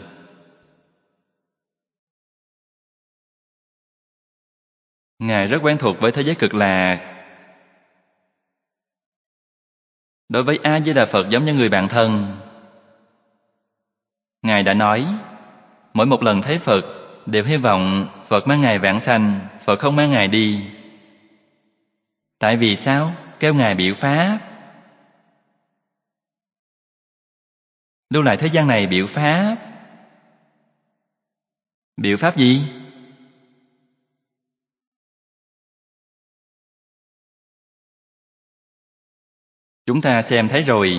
[SPEAKER 1] Ngài rất quen thuộc với thế giới cực lạc. Đối với A Di Đà Phật giống như người bạn thân. Ngài đã nói, mỗi một lần thấy Phật đều hy vọng Phật mang Ngài vãng sanh, Phật không mang Ngài đi. Tại vì sao? Kêu Ngài biểu pháp. Lưu lại thế gian này biểu pháp. Biểu pháp gì? Chúng ta xem thấy rồi.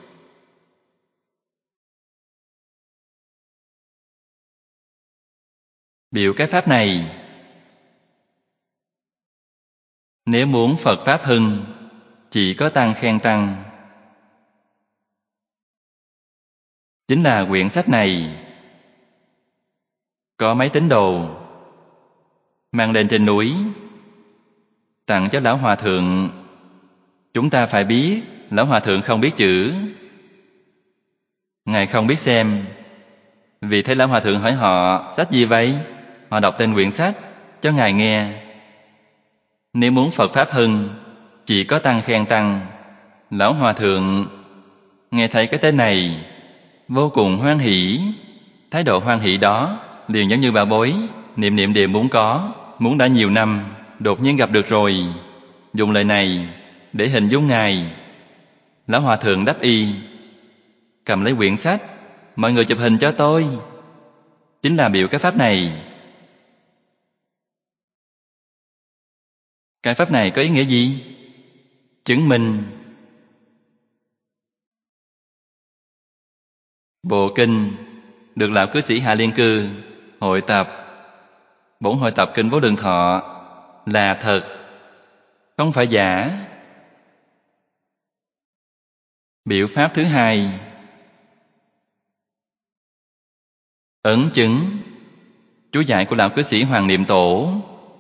[SPEAKER 1] Biểu cái pháp này, nếu muốn Phật Pháp hưng, chỉ có tăng khen tăng. Chính là quyển sách này. Có mấy tín đồ mang lên trên núi, tặng cho Lão Hòa Thượng. Chúng ta phải biết, Lão Hòa Thượng không biết chữ. Ngài không biết xem. Vì thế Lão Hòa Thượng hỏi họ, sách gì vậy? Họ đọc tên quyển sách cho Ngài nghe. Nếu muốn Phật Pháp hưng, chỉ có tăng khen tăng. Lão Hòa Thượng nghe thấy cái tên này, vô cùng hoan hỷ. Thái độ hoan hỷ đó liền giống như bảo bối, niệm niệm đều muốn có, muốn đã nhiều năm, đột nhiên gặp được rồi. Dùng lời này để hình dung Ngài. Lão Hòa Thượng đáp y, cầm lấy quyển sách, mọi người chụp hình cho tôi. Chính là biểu cái pháp này. Cái pháp này có ý nghĩa gì? Chứng minh bộ kinh được Lão Cư Sĩ Hạ Liên Cư hội tập, bổn hội tập Kinh Vô Lượng Thọ là thật, không phải giả. Biểu pháp thứ hai, ấn chứng chú giải của Lão Cư Sĩ Hoàng Niệm Tổ.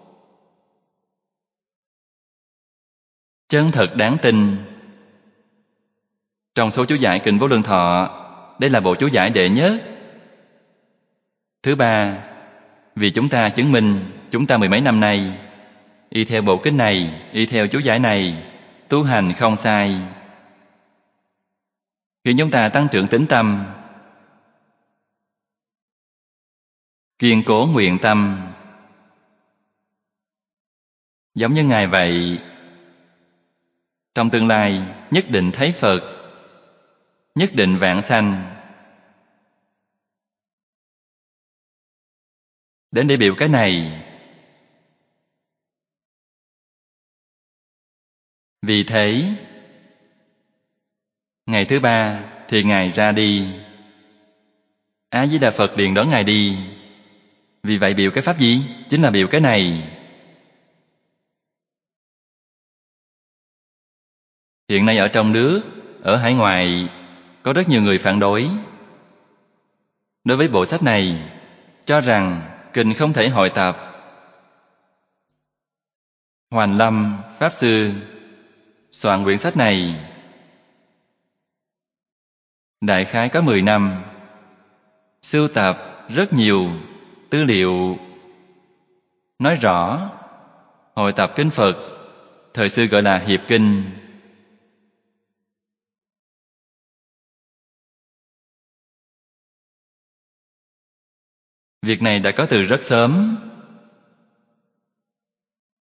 [SPEAKER 1] Chân thật đáng tin. Trong số chú giải Kinh Vô Lượng Thọ, đây là bộ chú giải đệ nhất. Thứ ba, vì chúng ta chứng minh chúng ta mười mấy năm nay y theo bộ kinh này, y theo chú giải này, tu hành không sai. Khi chúng ta tăng trưởng tín tâm, kiên cố nguyện tâm, giống như Ngài vậy, trong tương lai nhất định thấy Phật, nhất định vãng sanh. Đến để biểu cái này. Vì thế, ngày thứ ba thì Ngài ra đi. A Di Đà Phật liền đón Ngài đi. Vì vậy biểu cái pháp gì? Chính là biểu cái này. Hiện nay ở trong nước, ở hải ngoại, có rất nhiều người phản đối. Đối với bộ sách này, cho rằng kinh không thể hội tập. Hoành Lâm Pháp Sư soạn quyển sách này đại khái có mười năm, sưu tập rất nhiều tư liệu nói rõ hội tập kinh Phật, thời xưa gọi là hiệp kinh. Việc này đã có từ rất sớm.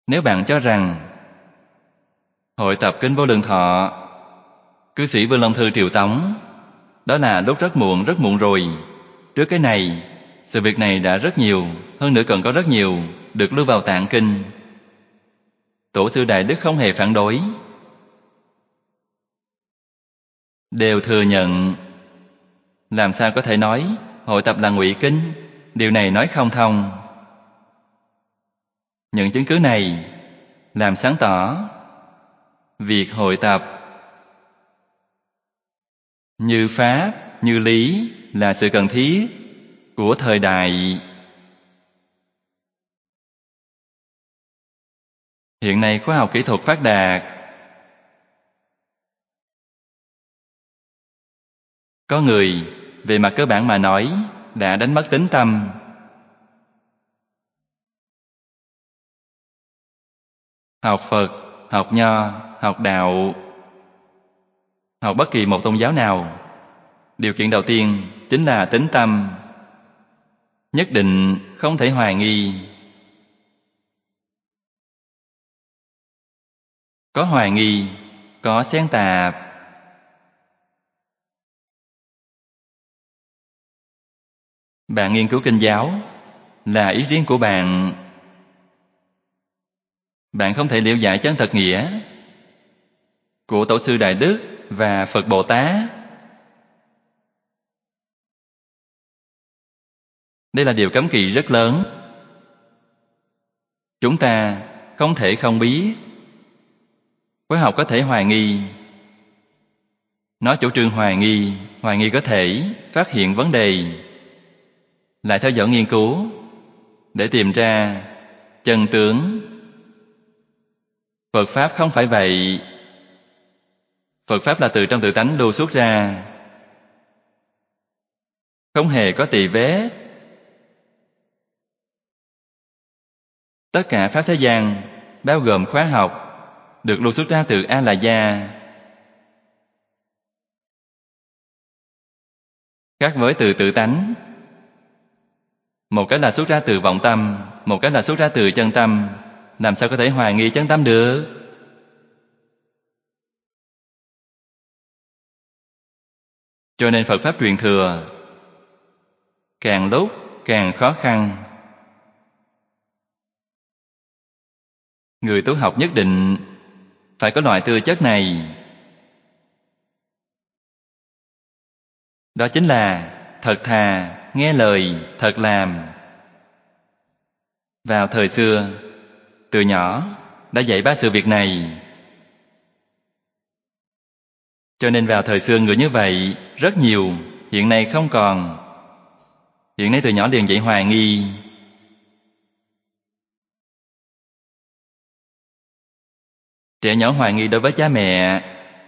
[SPEAKER 1] Nếu bạn cho rằng hội tập kinh Vô Lượng Thọ, cư sĩ Vương Long Thư triều tống, đó là lúc rất muộn, rất muộn rồi. Trước cái này, sự việc này đã rất nhiều, hơn nữa còn có rất nhiều được lưu vào tạng kinh. Tổ sư Đại Đức không hề phản đối, đều thừa nhận. Làm sao có thể nói hội tập là ngụy kinh? Điều này nói không thông. Những chứng cứ này làm sáng tỏ việc hội tập như pháp, như lý là sự cần thiết của thời đại. Hiện nay khoa học kỹ thuật phát đạt, có người về mặt cơ bản mà nói đã đánh mất tính tâm. Học Phật, học Nho, học Đạo, học bất kỳ một tôn giáo nào, điều kiện đầu tiên chính là tính tâm. Nhất định không thể hoài nghi. Có hoài nghi, có xen tạp. Bạn nghiên cứu kinh giáo là ý riêng của bạn. Bạn không thể liễu giải chân thật nghĩa của Tổ sư Đại Đức và Phật Bồ Tát. Đây là điều cấm kỵ rất lớn. Chúng ta không thể không biết. Khoa học có thể hoài nghi. Nó chủ trương hoài nghi, hoài nghi có thể phát hiện vấn đề, lại theo dõi nghiên cứu để tìm ra chân tướng. Phật Pháp không phải vậy. Phật Pháp là từ trong tự tánh lưu xuất ra, không hề có tỳ vết. Tất cả Pháp thế gian, bao gồm khóa học, được lưu xuất ra từ A-la-gia. Khác với từ tự tánh, một cái là xuất ra từ vọng tâm, một cái là xuất ra từ chân tâm. Làm sao có thể hoài nghi chân tâm được? Cho nên Phật Pháp truyền thừa càng lúc càng khó khăn. Người tu học nhất định phải có loại tư chất này. Đó chính là thật thà, nghe lời, thật làm. Vào thời xưa, từ nhỏ đã dạy ba sự việc này. Cho nên vào thời xưa người như vậy rất nhiều, hiện nay không còn. Hiện nay từ nhỏ liền dạy hoài nghi. Trẻ nhỏ hoài nghi đối với cha mẹ,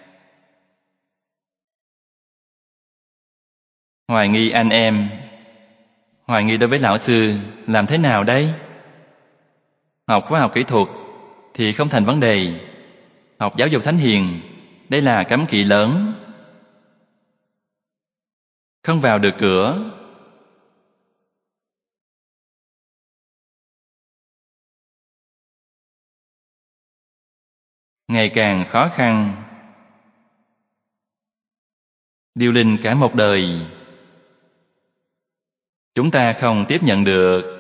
[SPEAKER 1] hoài nghi anh em, hoài nghi đối với lão sư. Làm thế nào đây? Học khoa học kỹ thuật thì không thành vấn đề. Học giáo dục thánh hiền, đây là cấm kỵ lớn. Không vào được cửa. Ngày càng khó khăn. Điêu linh cả một đời, chúng ta không tiếp nhận được.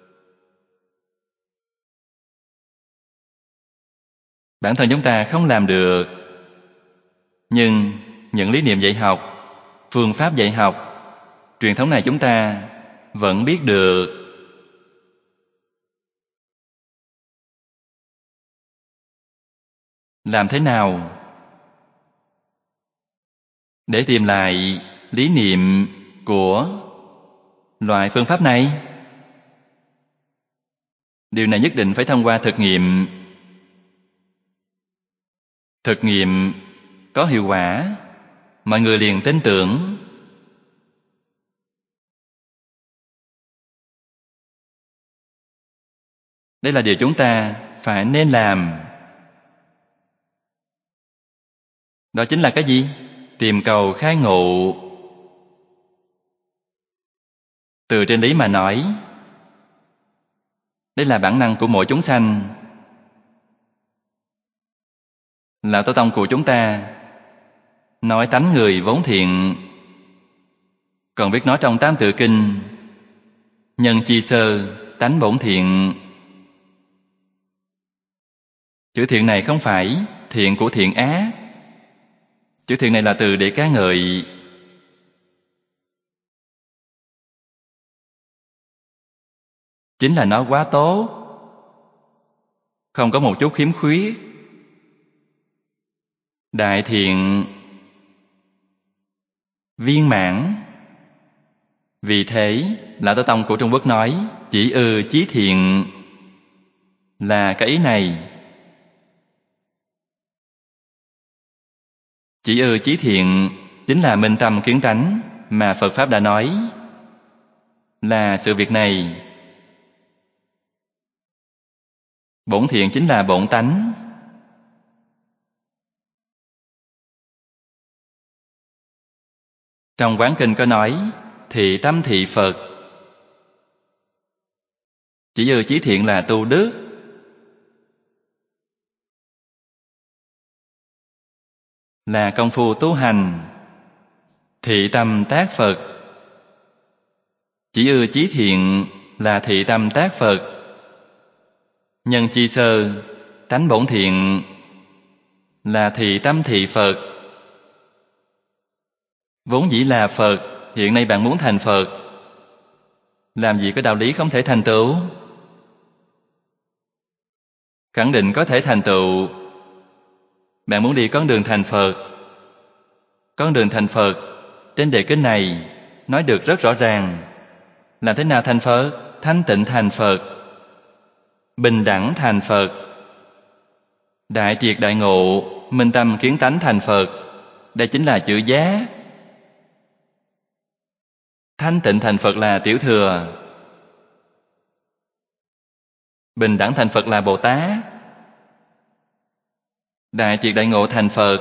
[SPEAKER 1] Bản thân chúng ta không làm được. Nhưng những lý niệm dạy học, phương pháp dạy học, truyền thống này chúng ta vẫn biết được. Làm thế nào để tìm lại lý niệm của loại phương pháp này? Điều này nhất định phải thông qua thực nghiệm. Thực nghiệm có hiệu quả, mọi người liền tin tưởng. Đây là điều chúng ta phải nên làm. Đó chính là cái gì? Tìm cầu khai ngộ. Từ trên lý mà nói, đây là bản năng của mỗi chúng sanh. Lão Tổ Tông của chúng ta nói tánh người vốn thiện, còn biết nói trong Tám Tự Kinh, nhân chi sơ, tánh bổn thiện. Chữ thiện này không phải thiện của thiện ác. Chữ thiện này là từ để ca ngợi. Chính là nó quá tốt, không có một chút khiếm khuyết. Đại thiện, viên mãn. Vì thế, Lão Tổ Tông của Trung Quốc nói chỉ ư chí thiện là cái ý này. Chỉ ư chí thiện chính là minh tâm kiến tánh mà Phật Pháp đã nói, là sự việc này. Bổn thiện chính là bổn tánh. Trong Quán Kinh có nói thị tâm thị Phật. Chỉ ư chí thiện là tu đức, là công phu tu hành. Thị tâm tác Phật. Chỉ ư chí thiện là thị tâm tác Phật. Nhân chi sơ, tánh bổn thiện là thị tâm thị Phật. Vốn dĩ là Phật, hiện nay bạn muốn thành Phật, làm gì có đạo lý không thể thành tựu? Khẳng định có thể thành tựu. Bạn muốn đi con đường thành Phật. Con đường thành Phật trên đề kinh này nói được rất rõ ràng. Làm thế nào thành Phật? Thanh tịnh thành Phật, bình đẳng thành Phật, đại triệt đại ngộ, minh tâm kiến tánh thành Phật. Đây chính là chữ giá. Thanh tịnh thành Phật là tiểu thừa, bình đẳng thành Phật là Bồ Tát, đại triệt đại ngộ thành Phật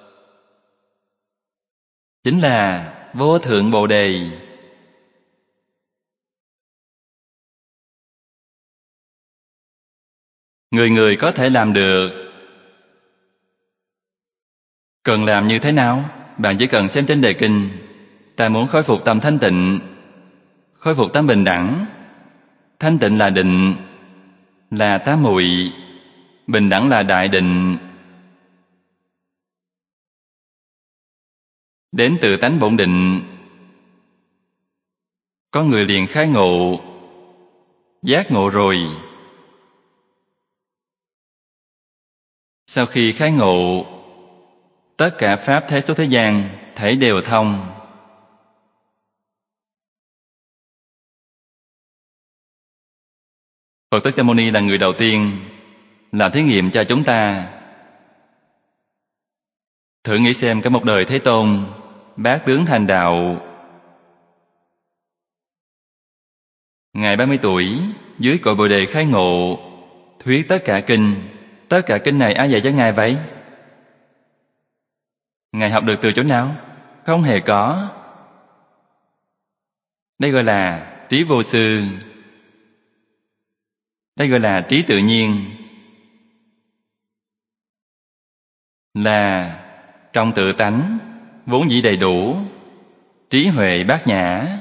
[SPEAKER 1] chính là vô thượng Bồ Đề. Người người có thể làm được. Cần làm như thế nào? Bạn chỉ cần xem trên đề kinh. Ta muốn khôi phục tâm thanh tịnh, khôi phục tâm bình đẳng. Thanh tịnh là định, là tám muội. Bình đẳng là đại định. Đến từ tánh bổn định. Có người liền khai ngộ, giác ngộ rồi. Sau khi khai ngộ, tất cả pháp thế xuất thế gian thảy đều thông. Phật Thích Ca Mâu Ni là người đầu tiên làm thí nghiệm cho chúng ta. Thử nghĩ xem cả một đời Thế Tôn bát tướng thành đạo. Ngài ba mươi tuổi, dưới cội Bồ Đề khai ngộ, thuyết tất cả kinh. Tất cả kinh này ai dạy cho Ngài vậy? Ngài học được từ chỗ nào? Không hề có. Đây gọi là trí vô sư. Đây gọi là trí tự nhiên. Là trong tự tánh, vốn dĩ đầy đủ, trí huệ bát nhã.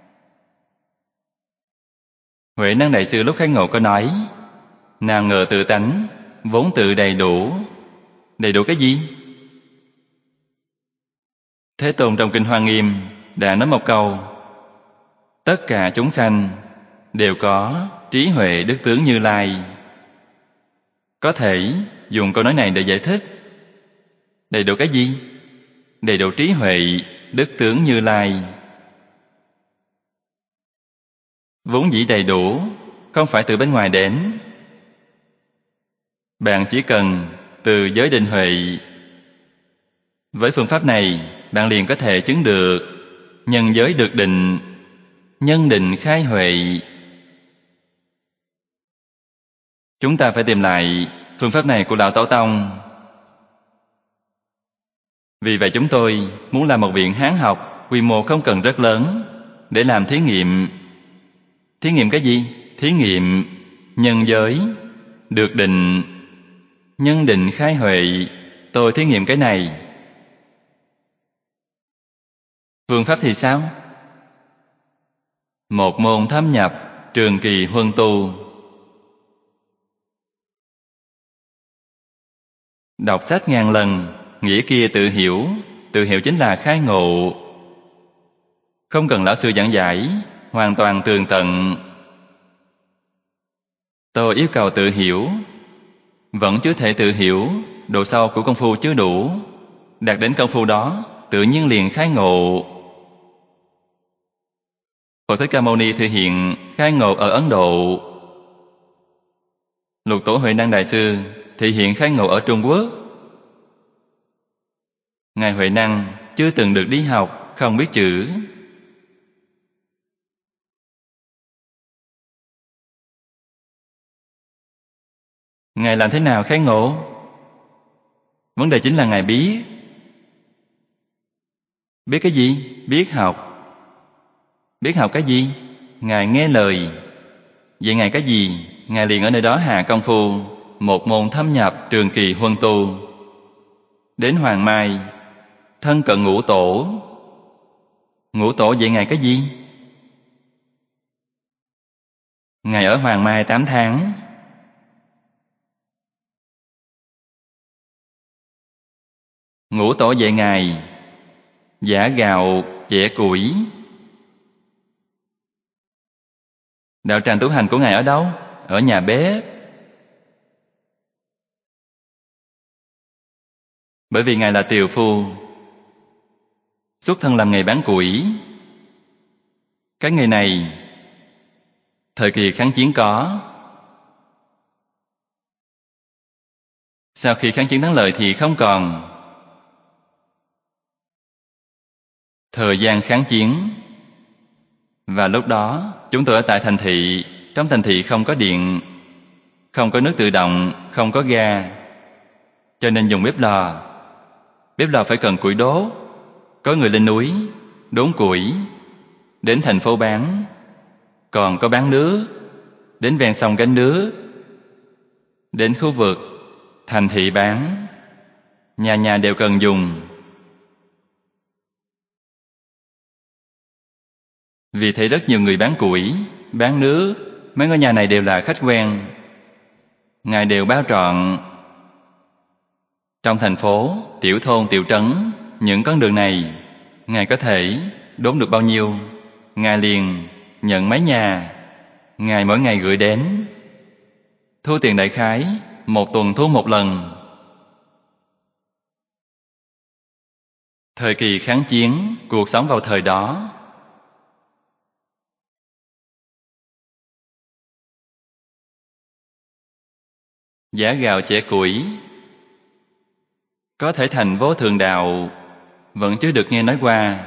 [SPEAKER 1] Huệ Năng Đại Sư lúc khai ngộ có nói, nào ngờ tự tánh, vốn tự đầy đủ. Đầy đủ cái gì? Thế Tôn trong Kinh Hoa Nghiêm đã nói một câu, tất cả chúng sanh đều có trí huệ đức tướng Như Lai. Có thể dùng câu nói này để giải thích. Đầy đủ cái gì? Đầy đủ trí huệ đức tướng Như Lai. Vốn dĩ đầy đủ, không phải từ bên ngoài đến. Bạn chỉ cần từ giới định huệ. Với phương pháp này, bạn liền có thể chứng được nhân giới được định, nhân định khai huệ. Chúng ta phải tìm lại phương pháp này của Lão Tổ Tông. Vì vậy chúng tôi muốn làm một viện Hán học quy mô không cần rất lớn để làm thí nghiệm. Thí nghiệm cái gì? Thí nghiệm nhân giới được định, nhân định khai huệ tôi thí nghiệm cái này. Phương pháp thì sao? Một môn thâm nhập, trường kỳ huân tu. Đọc sách ngàn lần, nghĩa kia tự hiểu, tự hiểu chính là khai ngộ. Không cần lão sư giảng giải, hoàn toàn tường tận. Tôi yêu cầu tự hiểu, vẫn chưa thể tự hiểu, độ sâu của công phu chưa đủ. Đạt đến công phu đó, tự nhiên liền khai ngộ. Phật Thích Ca Mâu Ni thực hiện khai ngộ ở Ấn Độ. Lục Tổ Huệ Năng Đại Sư thể hiện khai ngộ ở Trung Quốc. Ngài Huệ Năng chưa từng được đi học, không biết chữ. Ngài làm thế nào khai ngộ? Vấn đề chính là Ngài biết. Biết cái gì? Biết học. Biết học cái gì? Ngài nghe lời. Vậy Ngài cái gì? Ngài liền ở nơi đó hạ công phu, một môn thâm nhập trường kỳ huân tu. Đến Hoàng Mai, thân cận Ngũ Tổ. Ngũ Tổ vậy Ngài cái gì? Ngài ở Hoàng Mai tám tháng. Ngũ Tổ dạy Ngài giã gạo, chẻ củi. Đạo tràng tu hành của Ngài ở đâu? Ở nhà bếp. Bởi vì Ngài là tiều phu, xuất thân làm nghề bán củi. Cái nghề này thời kỳ kháng chiến có. Sau khi kháng chiến thắng lợi thì không còn. Thời gian kháng chiến. Và lúc đó chúng tôi ở tại thành thị. Trong thành thị không có điện, không có nước tự động, không có ga, cho nên dùng bếp lò. Bếp lò phải cần củi đốt. Có người lên núi đốn củi, đến thành phố bán. Còn có bán nước, đến ven sông gánh nước, đến khu vực thành thị bán. Nhà nhà đều cần dùng. Vì thế rất nhiều người bán củi, bán nước. Mấy ngôi nhà này đều là khách quen. Ngài đều bao trọn. Trong thành phố, tiểu thôn, tiểu trấn, những con đường này, Ngài có thể đốn được bao nhiêu, Ngài liền nhận mấy nhà. Ngài mỗi ngày gửi đến. Thu tiền đại khái, một tuần thu một lần. Thời kỳ kháng chiến, cuộc sống vào thời đó. Giã gạo chẻ củi. Có thể thành vô thượng đạo, vẫn chưa được nghe nói qua.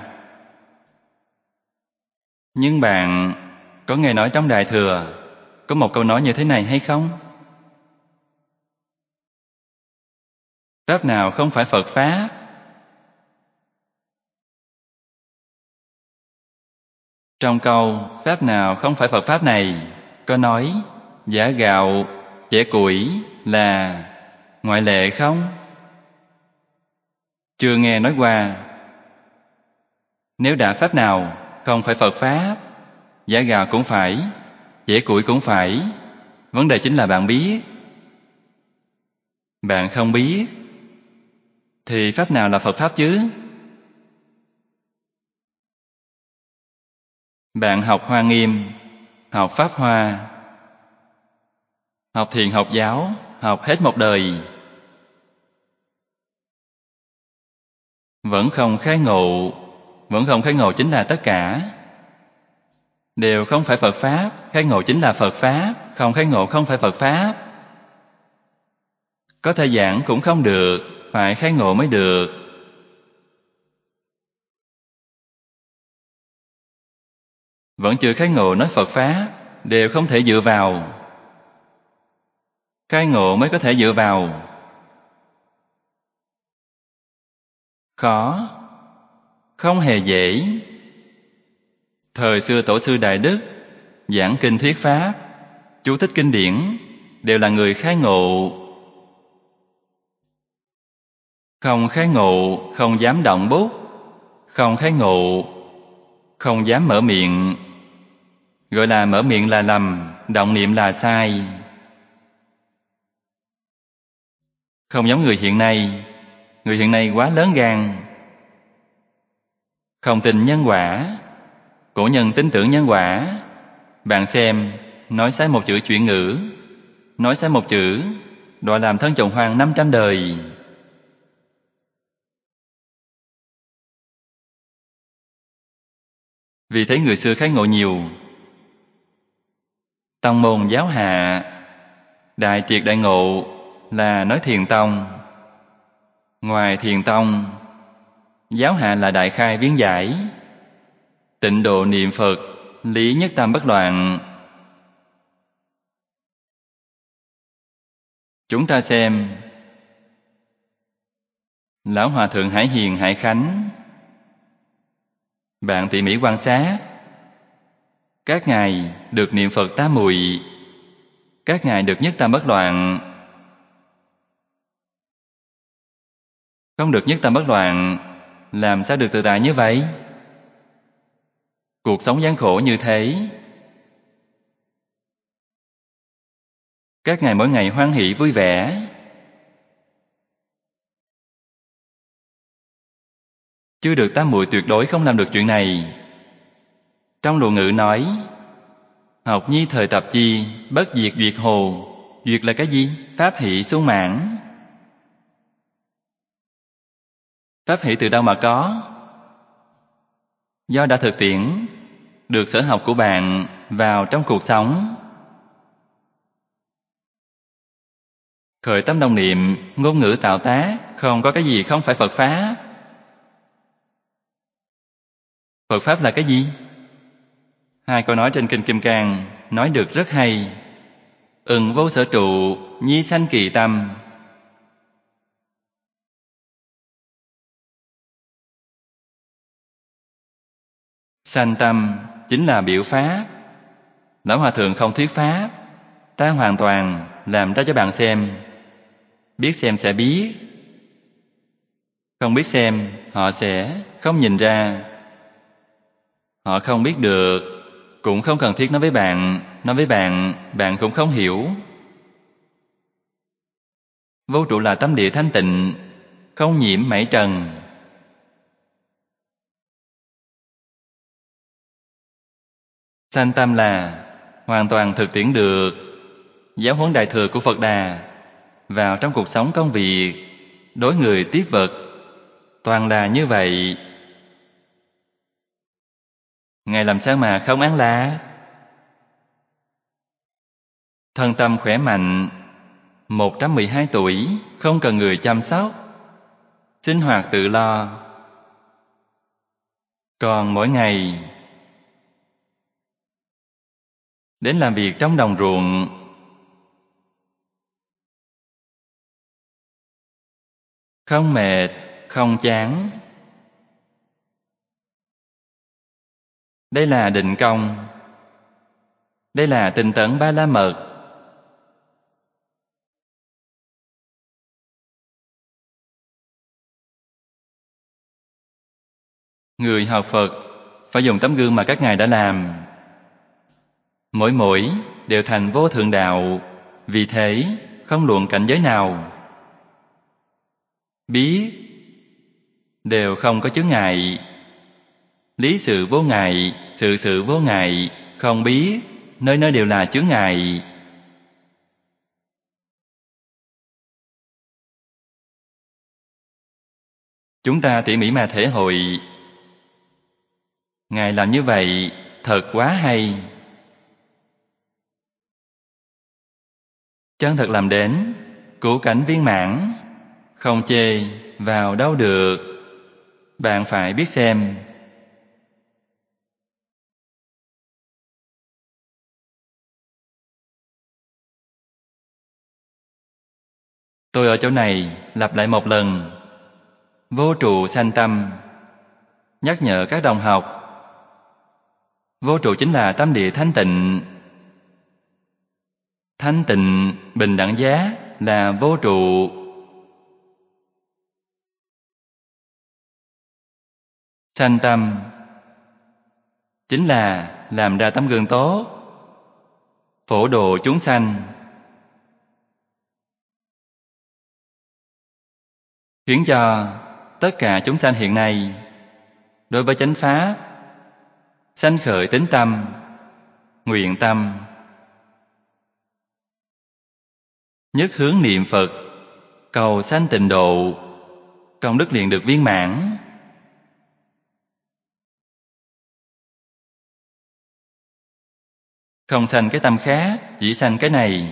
[SPEAKER 1] Nhưng bạn có nghe nói trong Đại Thừa có một câu nói như thế này hay không? Pháp nào không phải Phật Pháp? Trong câu Pháp nào không phải Phật Pháp này có nói giã gạo, chẻ củi là ngoại lệ không? Chưa nghe nói qua. Nếu đã Pháp nào không phải Phật Pháp, giã gạo cũng phải, chẻ củi cũng phải. Vấn đề chính là bạn biết. Bạn không biết thì Pháp nào là Phật Pháp chứ? Bạn học Hoa Nghiêm, học Pháp Hoa, học Thiền học giáo, học hết một đời, vẫn không khai ngộ. Vẫn không khai ngộ chính là tất cả. Đều không phải Phật Pháp. Khai ngộ chính là Phật Pháp. Không khai ngộ không phải Phật Pháp. Có thể giảng cũng không được, phải khai ngộ mới được. Vẫn chưa khai ngộ nói Phật Pháp, đều không thể dựa vào. Khai ngộ mới có thể dựa vào. Khó, không hề dễ. Thời xưa Tổ sư Đại Đức giảng kinh thuyết Pháp, chú thích kinh điển, đều là người khai ngộ. Không khai ngộ, không dám động bút. Không khai ngộ, không dám mở miệng. Gọi là mở miệng là lầm, động niệm là sai. Không giống người hiện nay. Người hiện nay quá lớn gan. Không tin nhân quả. Cổ nhân tin tưởng nhân quả. Bạn xem, nói sai một chữ chuyển ngữ, nói sai một chữ, đọa làm thân chồng hoang năm trăm đời. Vì thế người xưa khai ngộ nhiều. Tông môn giáo hạ, đại triệt đại ngộ là nói thiền tông. Ngoài thiền tông, giáo hạ là đại khai viên giải, tịnh độ niệm Phật, lý nhất tam bất loạn. Chúng ta xem Lão Hòa Thượng Hải Hiền Hải Khánh. Bạn tỉ mỉ quan sát, các ngài được niệm Phật tám mùi, các ngài được nhất tam bất loạn. Không được nhất tâm bất loạn, làm sao được tự tại như vậy? Cuộc sống gian khổ như thế, các ngài mỗi ngày hoan hỷ vui vẻ. Chưa được tám muội tuyệt đối không làm được chuyện này. Trong Luận Ngữ nói, học nhi thời tập chi, bất diệt duyệt hồ. Duyệt là cái gì? Pháp hỷ sung mãn. Pháp hỷ từ đâu mà có? Do đã thực tiễn được sở học của bạn vào trong cuộc sống. Khởi tâm đồng niệm, ngôn ngữ tạo tác, không có cái gì không phải Phật Pháp. Phật Pháp là cái gì? Hai câu nói trên Kinh Kim Cang nói được rất hay. Ừng vô sở trụ, nhi sanh kỳ tâm. Sanh tâm chính là biểu Pháp. Lão Hòa Thượng không thuyết Pháp, ta hoàn toàn làm ra cho bạn xem. Biết xem sẽ biết, không biết xem họ sẽ không nhìn ra. Họ không biết được, cũng không cần thiết nói với bạn. Nói với bạn, bạn cũng không hiểu. Vô trụ là tâm địa thanh tịnh, không nhiễm mảy trần. Sanh tâm là hoàn toàn thực tiễn được giáo huấn đại thừa của Phật Đà vào trong cuộc sống công việc, đối người tiếp vật, toàn là như vậy. Ngài làm sao mà không án lá? Thân tâm khỏe mạnh, một trăm mười hai tuổi, không cần người chăm sóc, sinh hoạt tự lo. Còn mỗi ngày đến làm việc trong đồng ruộng, không mệt, không chán. Đây là định công. Đây là tinh tấn ba la mật. Người học Phật phải dùng tấm gương mà các ngài đã làm. Mỗi mỗi đều thành vô thượng đạo. Vì thế không luận cảnh giới nào, biết đều không có chướng ngại. Lý sự vô ngại, sự sự vô ngại. Không biết, nơi nơi đều là chướng ngại. Chúng ta tỉ mỉ mà thể hội. Ngài làm như vậy thật quá hay. Chân thật làm đến cứu cảnh viên mãn, không chê vào đâu được. Bạn phải biết xem. Tôi ở chỗ này lặp lại một lần. Vô trụ sanh tâm, nhắc nhở các đồng học. Vô trụ chính là tâm địa thanh tịnh. Thanh tịnh, bình đẳng giá là vô trụ. Sanh tâm chính là làm ra tấm gương tốt, phổ độ chúng sanh, khiến cho tất cả chúng sanh hiện nay đối với chánh pháp sanh khởi tín tâm, nguyện tâm, nhất hướng niệm Phật, cầu sanh tịnh độ, công đức liền được viên mãn. Không sanh cái tâm khác, chỉ sanh cái này.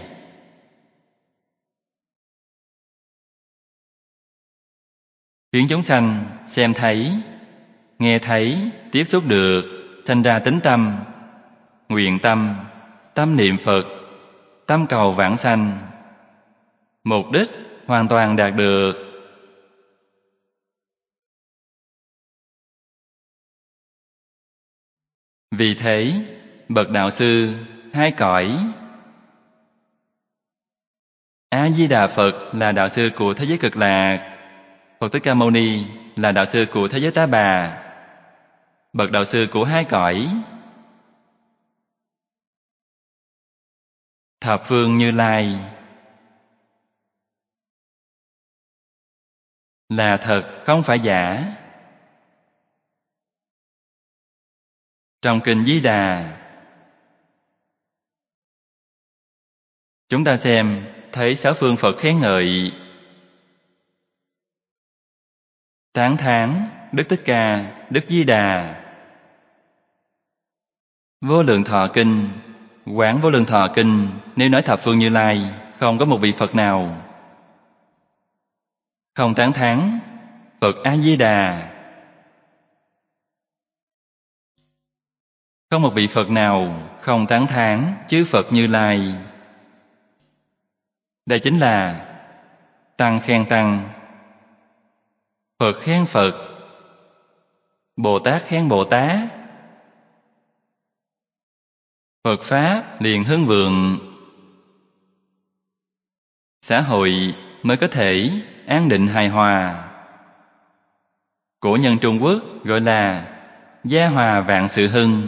[SPEAKER 1] Khiến chúng sanh xem thấy, nghe thấy, tiếp xúc được, sanh ra tín tâm, nguyện tâm, tâm niệm Phật, tâm cầu vãng sanh. Mục đích hoàn toàn đạt được. Vì thế, bậc đạo sư hai cõi, A Di Đà Phật là đạo sư của thế giới Cực Lạc, Phật Thích Ca Mâu Ni là đạo sư của thế giới Tá Bà. Bậc đạo sư của hai cõi, thập phương Như Lai, là thật không phải giả. Trong kinh Di Đà, chúng ta xem thấy sáu phương Phật khen ngợi, tán thán Đức Thích Ca, Đức Di Đà. Vô Lượng Thọ Kinh, Quán Vô Lượng Thọ Kinh, nếu nói thập phương Như Lai, không có một vị Phật nào không tán thán Phật A Di Đà. Không một vị Phật nào không tán thán chư Phật Như Lai. Đây chính là tăng khen tăng, Phật khen Phật, Bồ Tát khen Bồ Tát. Phật Pháp liền hưng vượng, xã hội mới có thể an định hài hòa. Cổ nhân Trung Quốc gọi là gia hòa vạn sự hưng.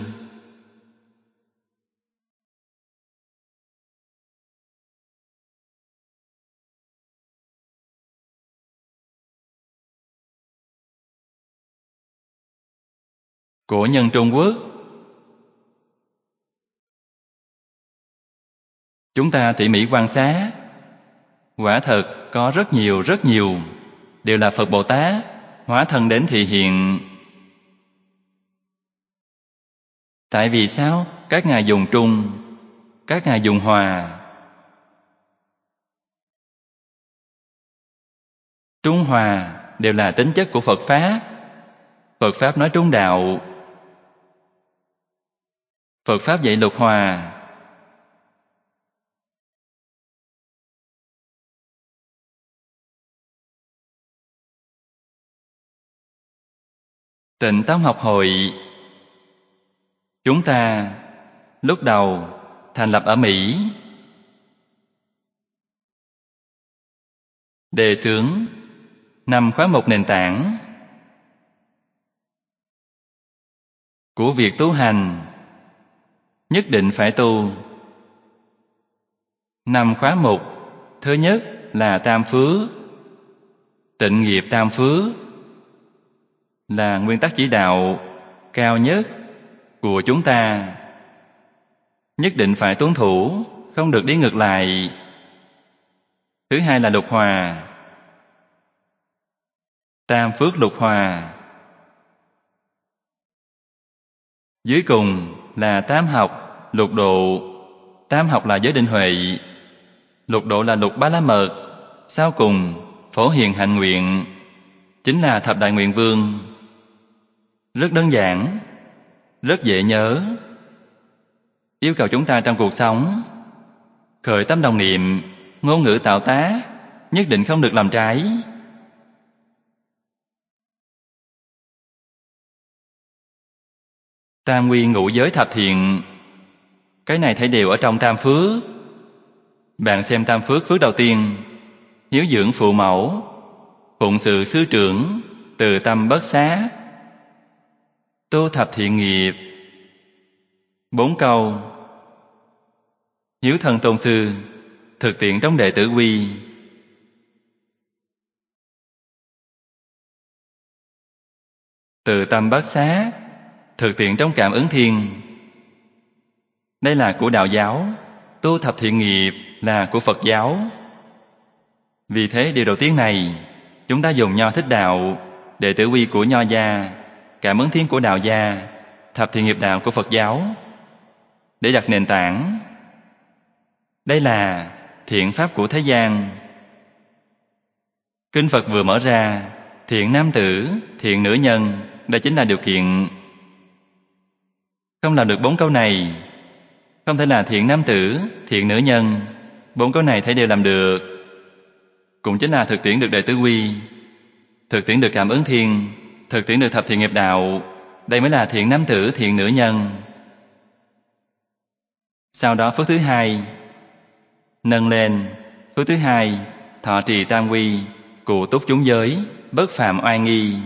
[SPEAKER 1] Cổ nhân Trung Quốc, chúng ta tỉ mỉ quan sát, quả thật có rất nhiều rất nhiều đều là Phật Bồ Tát hóa thân đến thị hiện. Tại vì sao các ngài dùng trung, các ngài dùng hòa? Trung hòa đều là tính chất của Phật Pháp. Phật Pháp nói trung đạo, Phật Pháp dạy lục hòa. Tịnh Tông học hội, chúng ta lúc đầu thành lập ở Mỹ, đề xướng năm khóa mục nền tảng của việc tu hành, nhất định phải tu. Năm khóa mục, thứ nhất là tam phước, tịnh nghiệp tam phước, là nguyên tắc chỉ đạo cao nhất của chúng ta. Nhất định phải tuân thủ, không được đi ngược lại. Thứ hai là lục hòa, tam phước lục hòa. Dưới cùng là tam học, lục độ. Tam học là giới định huệ, lục độ là lục bá la mật, sau cùng phổ hiền hạnh nguyện, chính là thập đại nguyện vương. Rất đơn giản, rất dễ nhớ. Yêu cầu chúng ta trong cuộc sống khởi tâm đồng niệm, ngôn ngữ tạo tác, nhất định không được làm trái. Tam quy ngũ giới thập thiện, cái này thấy đều ở trong tam phước. Bạn xem tam phước, phước đầu tiên hiếu dưỡng phụ mẫu, phụng sự sư trưởng, từ tâm bất xá. tu thập thiện nghiệp. Bốn câu. Hiếu thân tôn sư, thực tiễn trong đệ tử quy. Từ tâm bát xá, thực tiễn trong cảm ứng thiên. Đây là của đạo giáo, tu thập thiện nghiệp là của Phật giáo. Vì thế điều đầu tiên này, chúng ta dùng Nho Thích Đạo, đệ tử quy của Nho gia, cảm ứng thiên của đạo gia, thập thiện nghiệp đạo của Phật giáo để đặt nền tảng. Đây là thiện pháp của thế gian. Kinh Phật vừa mở ra, thiện nam tử, thiện nữ nhân, đây chính là điều kiện. Không làm được bốn câu này, không thể là thiện nam tử, thiện nữ nhân. Bốn câu này thấy đều làm được, cũng chính là thực tiễn được đệ tử quy, thực tiễn được cảm ứng thiên, thực tiễn được thập thiện nghiệp đạo. Đây mới là thiện nam tử, thiện nữ nhân. Sau đó phước thứ hai, nâng lên. Phước thứ hai, thọ trì tam quy, cụ túc chúng giới, bất phạm oai nghi.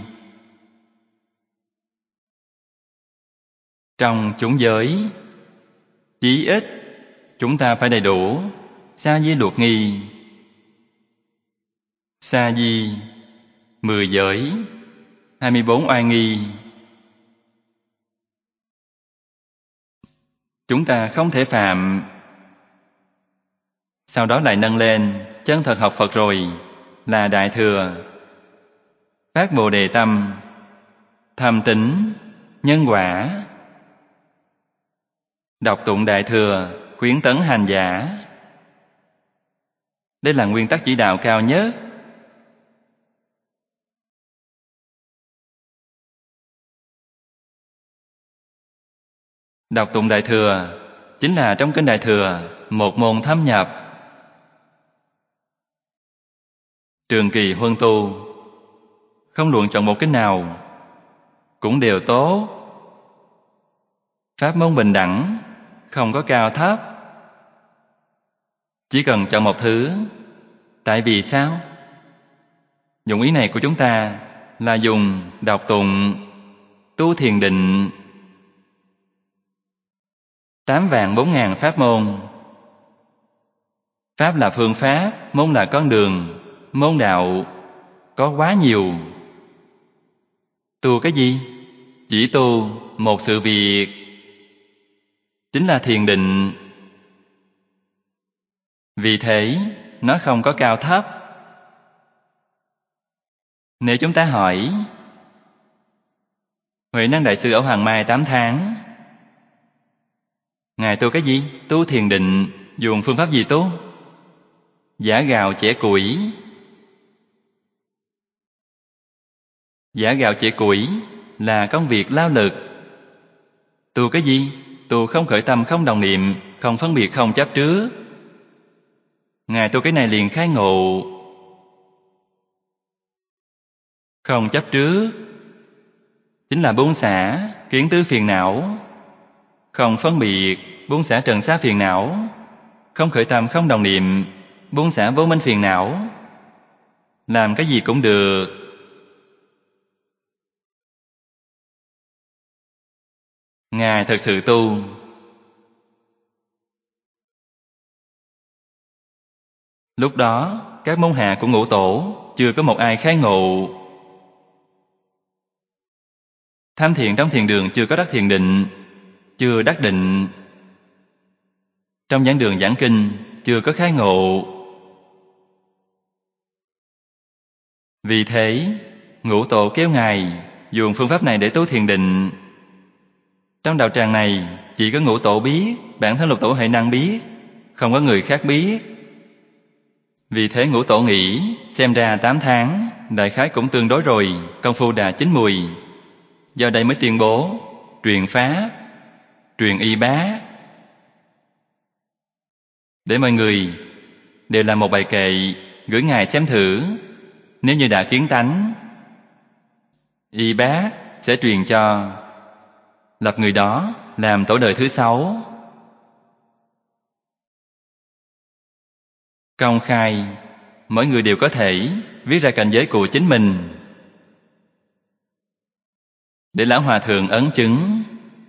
[SPEAKER 1] Trong chúng giới, chí ít chúng ta phải đầy đủ sa di luật nghi. Sa di, mười giới, hai mươi bốn oai nghi. Chúng ta không thể phạm. Sau đó lại nâng lên, chân thật học Phật rồi, là Đại Thừa. Phát Bồ Đề tâm, tham tính, nhân quả. Đọc tụng Đại Thừa, khuyến tấn hành giả. Đây là nguyên tắc chỉ đạo cao nhất. Đọc tụng Đại Thừa chính là trong kinh Đại Thừa một môn thâm nhập. Trường kỳ huân tu, không luận chọn một kinh nào cũng đều tốt. Pháp môn bình đẳng, không có cao thấp. Chỉ cần chọn một thứ. Tại vì sao? Dụng ý này của chúng ta là dùng đọc tụng, tu thiền định. Tám vạn bốn ngàn pháp môn. Pháp là phương pháp, môn là con đường. Môn đạo có quá nhiều. Tu cái gì? Chỉ tu một sự việc, chính là thiền định. Vì thế, nó không có cao thấp. Nếu chúng ta hỏi Huệ Năng Đại Sư ở Hoàng Mai tám tháng, Ngài tu cái gì? Tu thiền định. Dùng phương pháp gì tu? Giã gạo chẻ củi. Giã gạo chẻ củi là công việc lao lực. Tu cái gì? Tu không khởi tâm, không đồng niệm, không phân biệt, không chấp trước. Ngài tu cái này liền khai ngộ. Không chấp trước chính là buông xả kiến tứ phiền não. Không phân biệt, buông xả trần xá phiền não. Không khởi tâm, không đồng niệm, buông xả vô minh phiền não. Làm cái gì cũng được. Ngài thật sự tu. Lúc đó, các môn hạ của Ngũ Tổ chưa có một ai khai ngộ. Tham thiền trong thiền đường chưa có đắc thiền định, chưa đắc định. Trong giảng đường giảng kinh chưa có khai ngộ. Vì thế, Ngũ Tổ kêu Ngài dùng phương pháp này để tu thiền định. Trong đạo tràng này chỉ có Ngũ Tổ biết, bản thân Lục Tổ Huệ Năng biết, không có người khác biết. Vì thế Ngũ Tổ nghĩ, xem ra tám tháng, đại khái cũng tương đối rồi, công phu đã chín mùi. Do đây mới tuyên bố, truyền pháp, truyền y bá. Để mọi người đều làm một bài kệ, gửi Ngài xem thử. Nếu như đã kiến tánh, y bá sẽ truyền cho, lập người đó làm tổ đời thứ sáu. Công khai, mỗi người đều có thể viết ra cảnh giới của chính mình. để lão hòa thượng ấn chứng.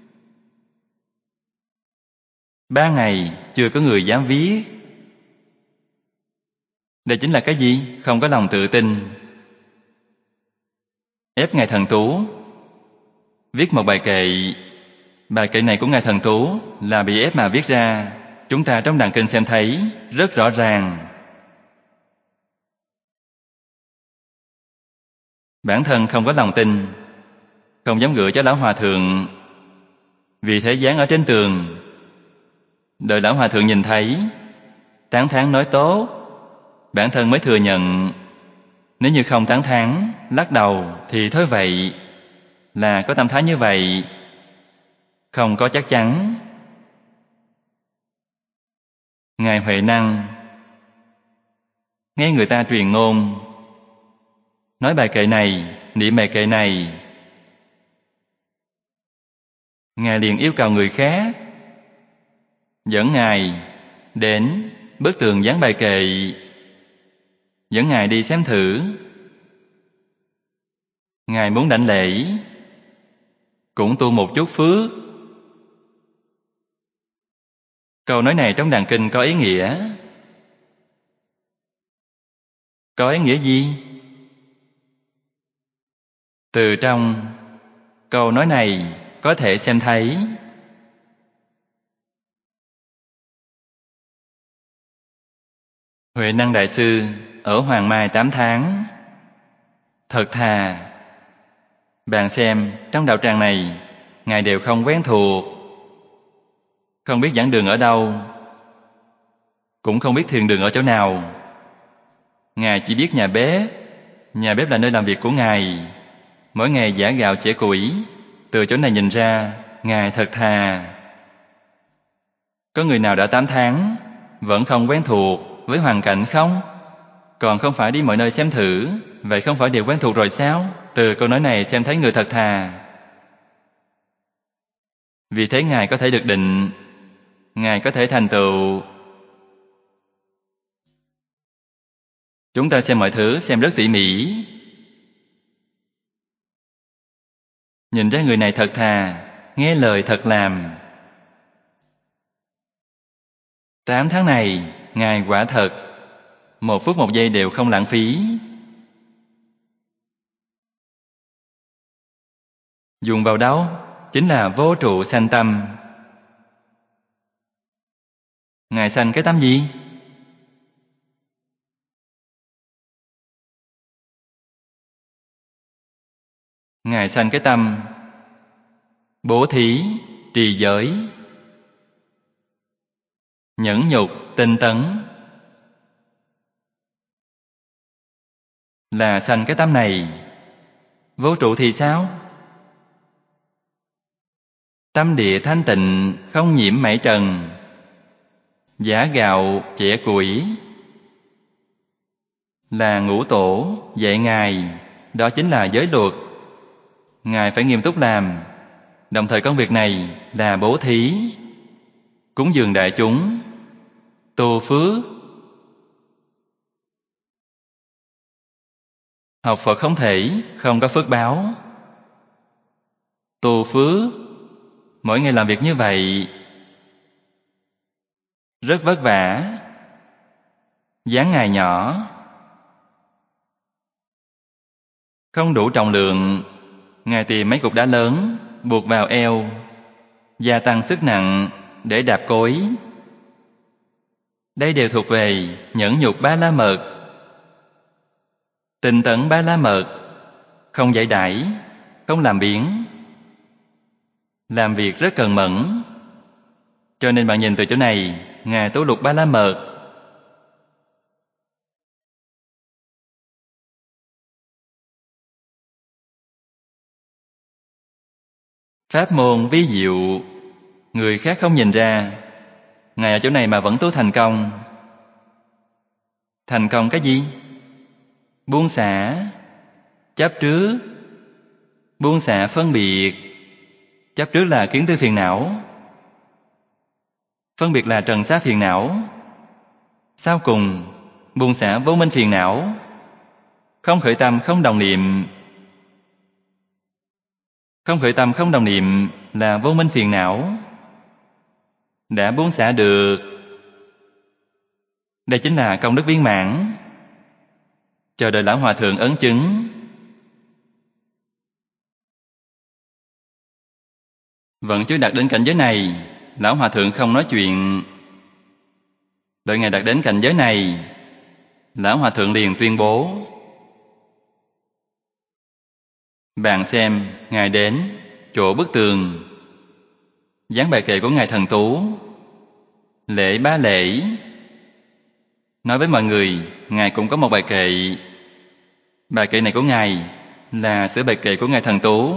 [SPEAKER 1] Ba ngày chưa có người dám viết. Đây chính là cái gì? Không có lòng tự tin. Ép Ngài Thần Tú viết một bài kệ. Bài kệ này của Ngài Thần Tú là bị ép mà viết ra. Chúng ta trong đàn kinh xem thấy rất rõ ràng. Bản thân không có lòng tin, không dám gửi cho lão hòa thượng, vì thế dán ở trên tường. Đợi lão hòa thượng nhìn thấy, tán thán nói tốt, bản thân mới thừa nhận. Nếu như không tán thán, lắc đầu thì thôi vậy, là có tâm thái như vậy, không có chắc chắn. Ngài Huệ Năng nghe người ta truyền ngôn, nói bài kệ này, niệm bài kệ này, Ngài liền yêu cầu người khác dẫn Ngài đến bức tường dán bài kệ, dẫn Ngài đi xem thử. Ngài muốn đảnh lễ, cũng tu một chút phước. Câu nói này trong đàn kinh có ý nghĩa. Có ý nghĩa gì? Từ trong câu nói này có thể xem thấy Huệ Năng Đại Sư ở Hoàng Mai tám tháng. Thật thà, bạn xem trong đạo tràng này, Ngài đều không quen thuộc, không biết giảng đường ở đâu, cũng không biết thiền đường ở chỗ nào. Ngài chỉ biết nhà bếp, nhà bếp là nơi làm việc của Ngài, mỗi ngày giã gạo chẻ củi. Từ chỗ này nhìn ra, Ngài thật thà. Có người nào đã tám tháng vẫn không quen thuộc với hoàn cảnh không? Còn không phải đi mọi nơi xem thử, vậy không phải đều quen thuộc rồi sao? Từ câu nói này xem thấy người thật thà. Vì thế Ngài có thể được định, Ngài có thể thành tựu. Chúng ta xem mọi thứ xem rất tỉ mỉ, nhìn ra người này thật thà, nghe lời thật làm. Tám tháng này, Ngài quả thật một phút một giây đều không lãng phí. Dùng vào đâu? Chính là vô trụ sanh tâm. Ngài sanh cái tâm gì? Ngài sanh cái tâm bố thí, trì giới, nhẫn nhục, tinh tấn, là sanh cái tâm này. Vô trụ thì sao? Tâm địa thanh tịnh, không nhiễm mảy trần, giã gạo chẻ củi, là ngũ tổ dạy Ngài, đó chính là giới luật. Ngài phải nghiêm túc làm. Đồng thời công việc này là bố thí, cúng dường đại chúng, tu phước. Học Phật không thể không có phước báo. Tu phước, mỗi ngày làm việc như vậy rất vất vả. Dáng Ngài nhỏ, không đủ trọng lượng, Ngài tìm mấy cục đá lớn buộc vào eo, gia tăng sức nặng để đạp cối. Đây đều thuộc về nhẫn nhục ba la mật, tinh tấn ba la mật, không giải đãi, không làm biếng, làm việc rất cần mẫn. Cho nên bạn nhìn từ chỗ này, Ngài tu lục ba la mật. Pháp môn ví diệu, người khác không nhìn ra, Ngài ở chỗ này mà vẫn tu thành công. Thành công cái gì? Buông xả chấp trước, buông xả phân biệt. Chấp trước là kiến tư phiền não, phân biệt là trần xá phiền não. Sau cùng, buông xả vô minh phiền não, không khởi tâm, không đồng niệm. Không khởi tâm, không đồng niệm là vô minh phiền não. Đã buông xả được, đây chính là công đức viên mãn. Chờ đợi Lão Hòa Thượng ấn chứng. Vẫn chưa đạt đến cảnh giới này, Lão Hòa Thượng không nói chuyện. Đợi Ngài đạt đến cảnh giới này, Lão Hòa Thượng liền tuyên bố. Bạn xem, Ngài đến chỗ bức tường, dán bài kệ của Ngài Thần Tú, lễ bá lễ. Nói với mọi người, Ngài cũng có một bài kệ. Bài kệ này của Ngài là sửa bài kệ của Ngài Thần Tú.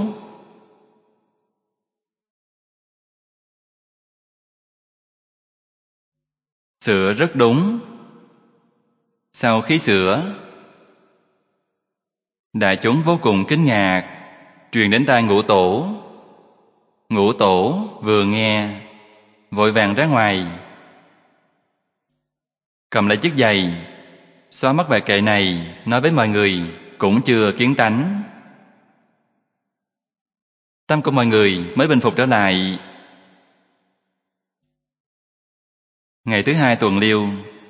[SPEAKER 1] Sửa rất đúng. Sau khi sửa, đại chúng vô cùng kinh ngạc, truyền đến tai Ngũ Tổ. Ngũ Tổ vừa nghe, vội vàng ra ngoài, cầm lấy chiếc giày, xóa mất bài kệ này, nói với mọi người cũng chưa kiến tánh. Tâm của mọi người mới bình phục trở lại. Ngày thứ hai tuần liêu,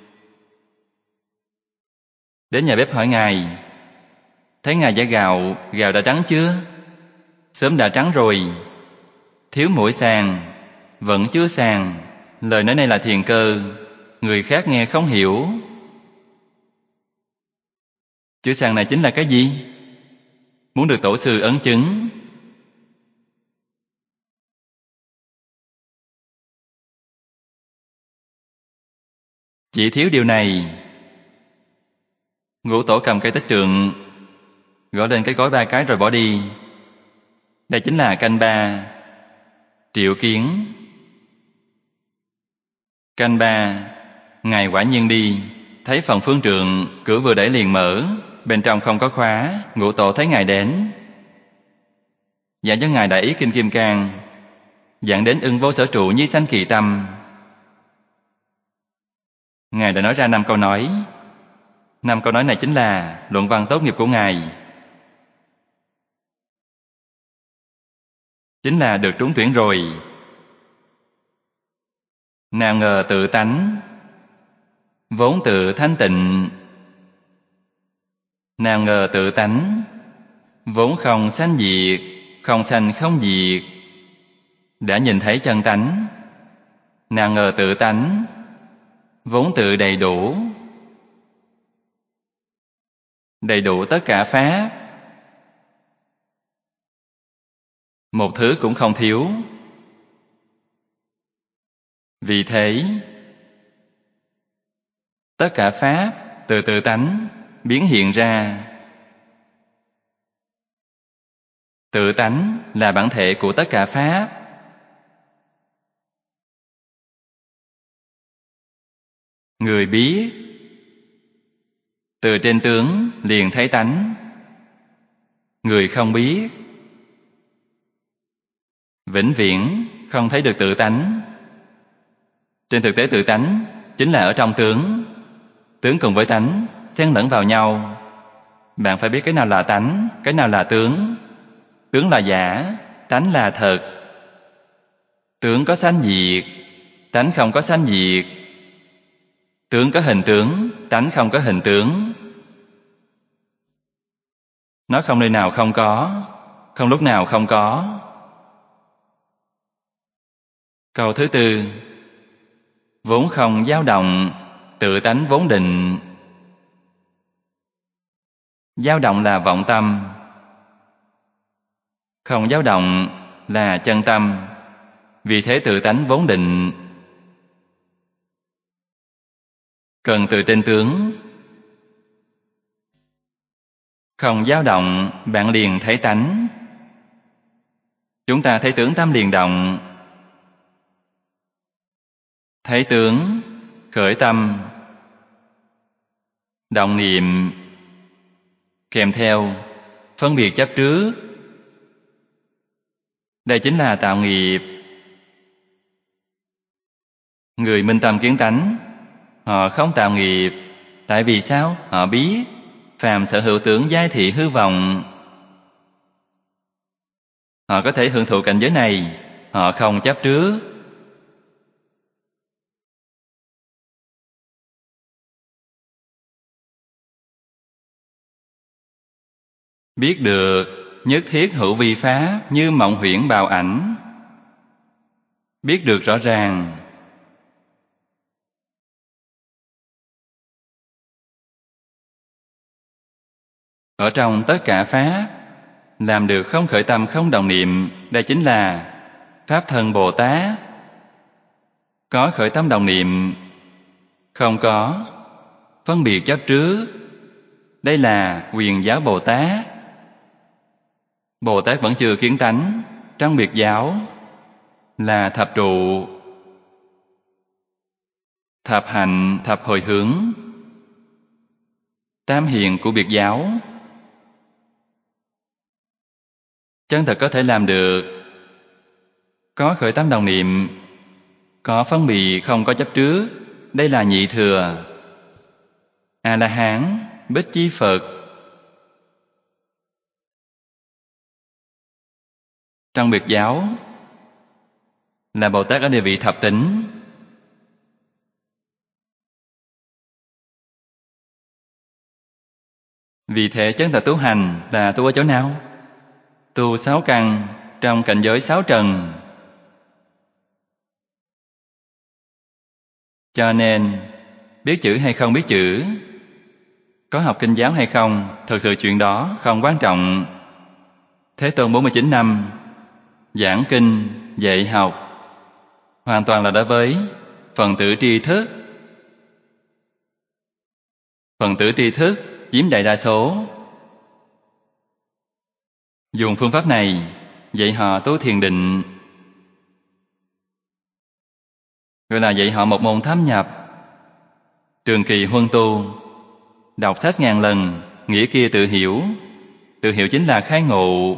[SPEAKER 1] đến nhà bếp hỏi Ngài, thấy Ngài giã gạo, gạo đã trắng chưa? Sớm đã trắng rồi. Thiếu mỗi sàn, vẫn chưa sàn. Lời nói này là thiền cơ, người khác nghe không hiểu. Chữ sàn này chính là cái gì? Muốn được tổ sư ấn chứng. Chỉ thiếu điều này. Ngũ Tổ cầm cây tích trượng, gõ lên cái gói ba cái rồi bỏ đi. Đây chính là canh ba. Triệu Kiến. Canh ba, Ngài quả nhiên đi, thấy phòng phương trượng, cửa vừa đẩy liền mở, bên trong không có khóa. Ngũ Tổ thấy Ngài đến, dặn cho Ngài đại ý kinh Kim Cang, dặn đến ưng vô sở trụ nhi sanh kỳ tâm. Ngài đã nói ra năm câu nói. Năm câu nói này chính là luận văn tốt nghiệp của Ngài, chính là được trúng tuyển rồi. Nào ngờ tự tánh vốn tự thanh tịnh, nào ngờ tự tánh vốn không sanh diệt, không sanh không diệt. Đã nhìn thấy chân tánh. Nào ngờ tự tánh vốn tự đầy đủ, đầy đủ tất cả pháp, một thứ cũng không thiếu. Vì thế, tất cả pháp từ tự tánh biến hiện ra. Tự tánh là bản thể của tất cả pháp. Người biết, từ trên tướng liền thấy tánh. Người không biết, vĩnh viễn không thấy được tự tánh. Trên thực tế tự tánh chính là ở trong tướng. Tướng cùng với tánh xen lẫn vào nhau. Bạn phải biết cái nào là tánh, cái nào là tướng. Tướng là giả, tánh là thật. Tướng có sanh diệt, tánh không có sanh diệt. Tướng có hình tướng, tánh không có hình tướng. Nó không nơi nào không có, không lúc nào không có. Câu thứ tư, vốn không dao động, tự tánh vốn định. Dao động là vọng tâm, không dao động là chân tâm. Vì thế tự tánh vốn định. Cần từ trên tướng. Không dao động, bạn liền thấy tánh. Chúng ta thấy tướng tâm liền động. Thấy tướng, khởi tâm, động niệm, kèm theo phân biệt chấp trước. Đây chính là tạo nghiệp. Người minh tâm kiến tánh, họ không tạo nghiệp. Tại vì sao? Họ biết phàm sở hữu tướng giai thị hư vọng. Họ có thể hưởng thụ cảnh giới này, họ không chấp trước. Biết được nhất thiết hữu vi pháp như mộng huyễn bào ảnh. Biết được rõ ràng. Ở trong tất cả pháp, làm được không khởi tâm không động niệm, đây chính là Pháp Thân Bồ Tát. Có khởi tâm động niệm, không có phân biệt chấp trước, đây là Quyền Giáo Bồ Tát. Bồ Tát vẫn chưa kiến tánh, trong biệt giáo là thập trụ, thập hạnh, thập hồi hướng, tam hiền của biệt giáo. Chân thật có thể làm được. Có khởi tâm đồng niệm, có phân biệt không có chấp trước, đây là nhị thừa. A-la-hán, Bích Chi Phật. Trong biệt giáo là Bồ Tát ở địa vị thập tính. Vì thế chân thật tu hành là tu ở chỗ nào? Tu sáu căn trong cảnh giới sáu trần. Cho nên biết chữ hay không biết chữ, có học kinh giáo hay không, thực sự chuyện đó không quan trọng. Thế Tôn bốn mươi chín năm giảng kinh, dạy học hoàn toàn là đối với phần tử tri thức. Phần tử tri thức chiếm đại đa số. Dùng phương pháp này dạy họ tu thiền định, gọi là dạy họ một môn thâm nhập. Trường kỳ huân tu, đọc sách ngàn lần, nghĩa kia tự hiểu. Tự hiểu chính là khai ngộ.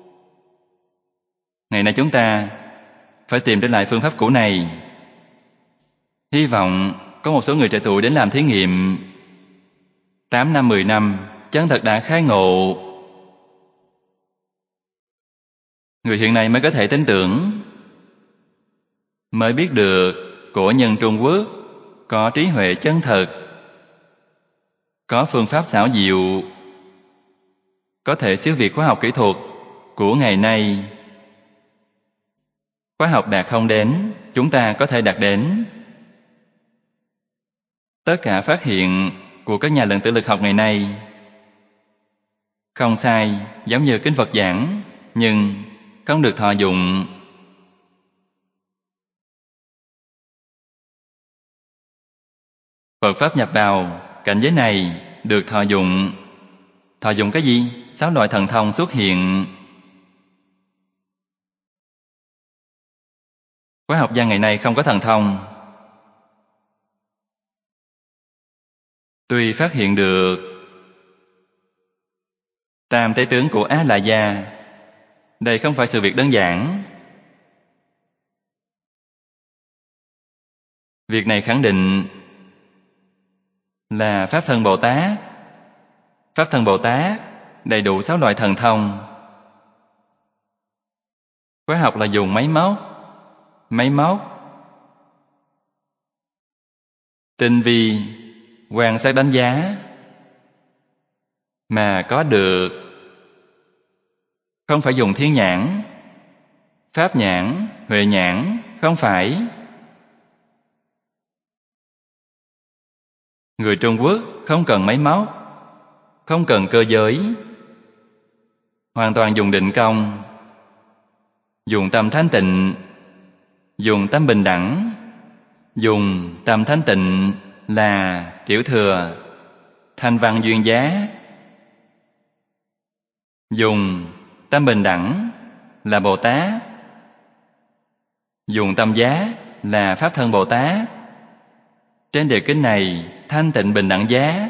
[SPEAKER 1] Ngày nay chúng ta phải tìm trở lại phương pháp cũ này. Hy vọng có một số người trẻ tuổi đến làm thí nghiệm. Tám năm, mười năm, chân thật đã khai ngộ. Người hiện nay mới có thể tin tưởng, mới biết được cổ nhân Trung Quốc có trí huệ chân thật, có phương pháp xảo diệu, có thể siêu việt khoa học kỹ thuật của ngày nay. Khoa học đạt không đến, chúng ta có thể đạt đến. Tất cả phát hiện của các nhà lượng tử lực học ngày nay không sai, giống như kinh Phật giảng, nhưng không được thọ dụng. Phật Pháp nhập vào cảnh giới này được thọ dụng. Thọ dụng cái gì? Sáu loại thần thông xuất hiện. Khoa học gia ngày nay không có thần thông. Tuy phát hiện được tam tế tướng của Á La Gia, đây không phải sự việc đơn giản. Việc này khẳng định là Pháp Thân Bồ Tát. Pháp Thân Bồ Tát đầy đủ sáu loại thần thông. Khoa học là dùng máy móc, máy móc tinh vi quan sát đánh giá mà có được, không phải dùng thiên nhãn, pháp nhãn, huệ nhãn, không phải. Người Trung Quốc không cần máy móc, không cần cơ giới, hoàn toàn dùng định công, dùng tâm thanh tịnh, dùng tâm bình đẳng. Dùng tâm thanh tịnh là tiểu thừa, thanh văn duyên giá. Dùng tâm bình đẳng là Bồ Tát. Dùng tâm giá là Pháp Thân Bồ Tát. Trên đề kinh này, thanh tịnh bình đẳng giá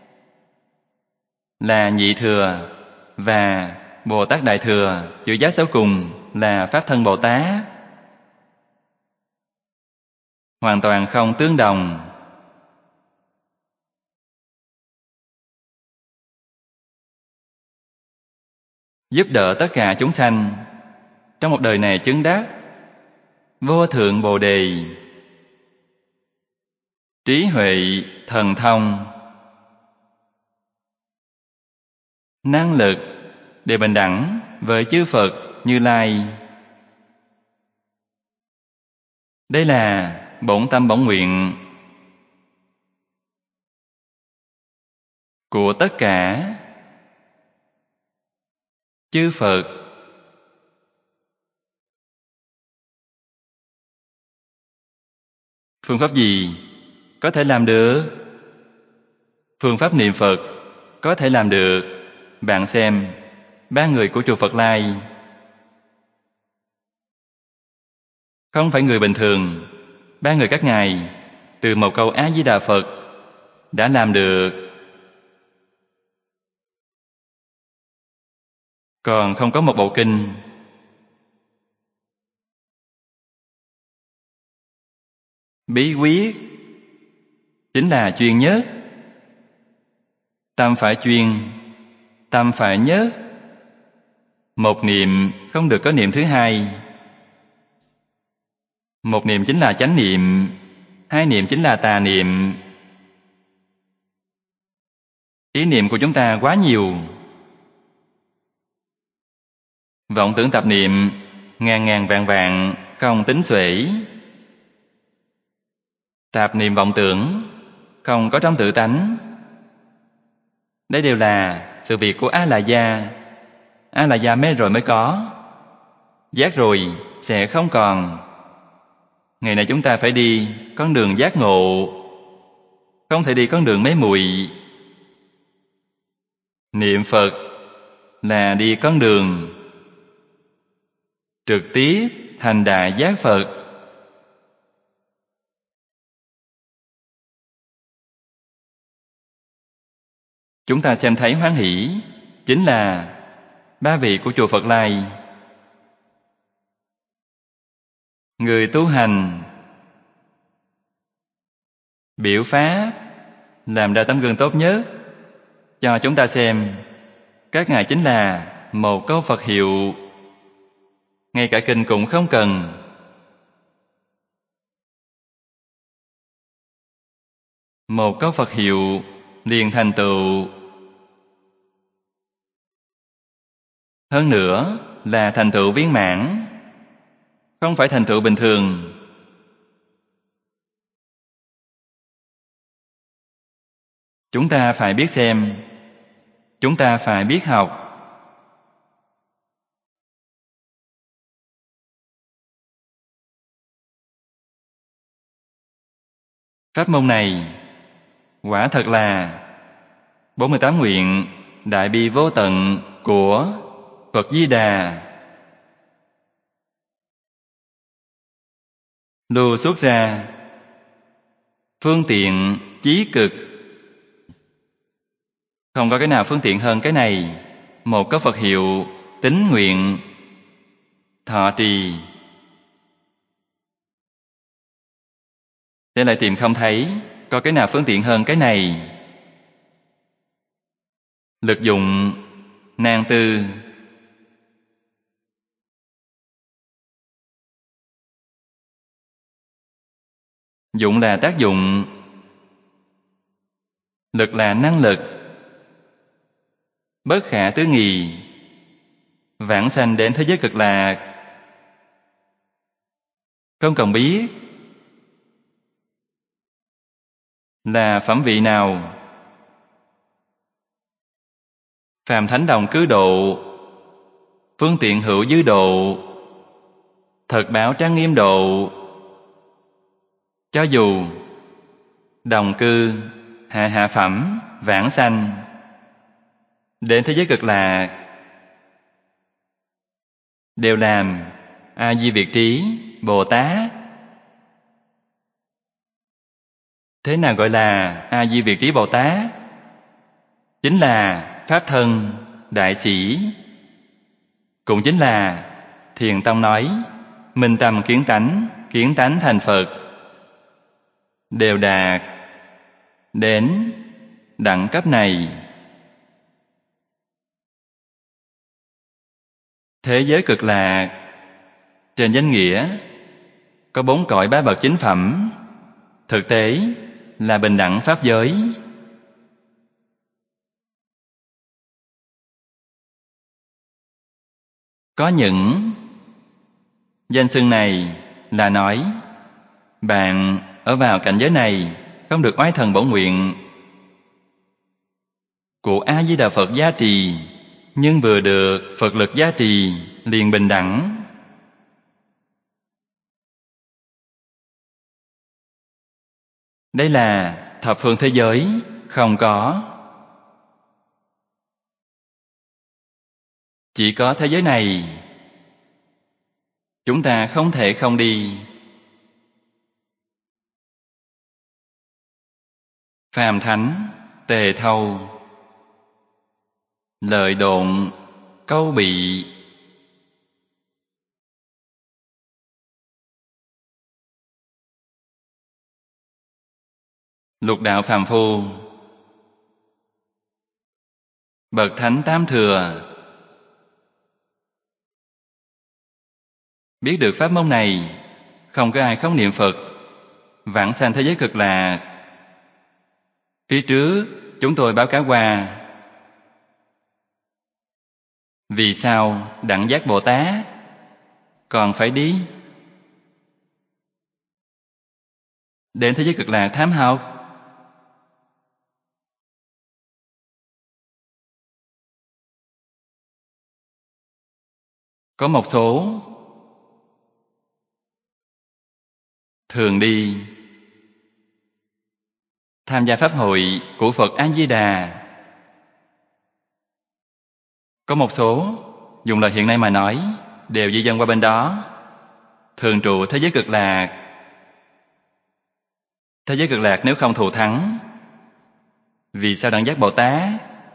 [SPEAKER 1] là nhị thừa, và Bồ Tát Đại Thừa chữ giá sau cùng là Pháp Thân Bồ Tát. Hoàn toàn không tương đồng. Giúp đỡ tất cả chúng sanh trong một đời này chứng đắc vô thượng bồ đề, trí huệ thần thông, năng lực để bình đẳng với chư Phật Như Lai. Đây là bổn tâm bổn nguyện của tất cả chư Phật. Phương pháp gì có thể làm được? Phương pháp niệm Phật có thể làm được. Bạn xem, ba người của chùa Phật Lai không phải người bình thường. Ba người các ngài từ một câu A Di Đà Phật đã làm được. Còn không có một bộ kinh. Bí quyết chính là chuyên nhất. Tâm phải chuyên, tâm phải nhất. Một niệm không được có niệm thứ hai. Một niệm chính là chánh niệm, hai niệm chính là tà niệm. Ý niệm của chúng ta quá nhiều. Vọng tưởng tập niệm ngàn ngàn vạn vạn không tính xuể. Tạp niệm vọng tưởng không có trong tự tánh. Đây đều là sự việc của A-la-gia. A-la-gia mê rồi mới có, giác rồi sẽ không còn. Ngày nay chúng ta phải đi con đường giác ngộ, không thể đi con đường mê muội. Niệm Phật là đi con đường trực tiếp thành đại giác Phật. Chúng ta xem thấy hoan hỷ chính là ba vị của chùa Phật Lai. Người tu hành biểu pháp làm ra tấm gương tốt nhất cho chúng ta xem. Các ngài chính là một câu Phật hiệu. Ngay cả kinh cũng không cần. Một câu Phật hiệu liền thành tựu. Hơn nữa là thành tựu viên mãn, không phải thành tựu bình thường. Chúng ta phải biết xem, chúng ta phải biết học. Pháp môn này quả thật là bốn mươi tám nguyện đại bi vô tận của Phật Di Đà lưu xuất ra, phương tiện chí cực. Không có cái nào phương tiện hơn cái này. Một có Phật hiệu, tín nguyện, thọ trì. Thế lại tìm không thấy có cái nào phương tiện hơn cái này. Lực dụng nan tư. Dụng là tác dụng, lực là năng lực. Bất khả tư nghị, vãng sanh đến thế giới cực lạc. Không cần biết là phẩm vị nào. Phàm thánh đồng cứ độ, phương tiện hữu dư độ, thật báo trang nghiêm độ. Cho dù đồng cư hạ hạ phẩm vãng sanh đến thế giới cực lạc, đều làm A Di Việt Trí Bồ Tát. Thế nào gọi là A Di Việt Trí Bồ Tát? Chính là Pháp thân đại sĩ, cũng chính là Thiền Tông nói minh tâm kiến tánh, kiến tánh thành Phật, đều đạt đến đẳng cấp này. Thế giới cực lạc Trên danh nghĩa có bốn cõi ba bậc chính phẩm, thực tế là bình đẳng pháp giới. Có những danh xưng này là nói bạn ở vào cảnh giới này không được oai thần bổn nguyện của A Di Đà Phật gia trì, nhưng vừa được Phật lực gia trì liền bình đẳng. Đây là thập phương thế giới không có. Chỉ có thế giới này chúng ta không thể không đi. Phàm thánh tề thâu, lợi độn câu bị, lục đạo phàm phu, bậc thánh tam thừa, biết được pháp môn này, không có ai không niệm Phật, vãng sanh thế giới cực lạc. Phía trước chúng tôi báo cáo qua, vì sao Đẳng Giác Bồ Tát còn phải đi đến thế giới cực lạc thám học? Có một số thường đi tham gia pháp hội của Phật A Di Đà. Có một số dùng lời hiện nay mà nói đều di dân qua bên đó, thường trụ thế giới cực lạc. Thế giới cực lạc nếu không thù thắng, vì sao Đẳng Giác Bồ Tát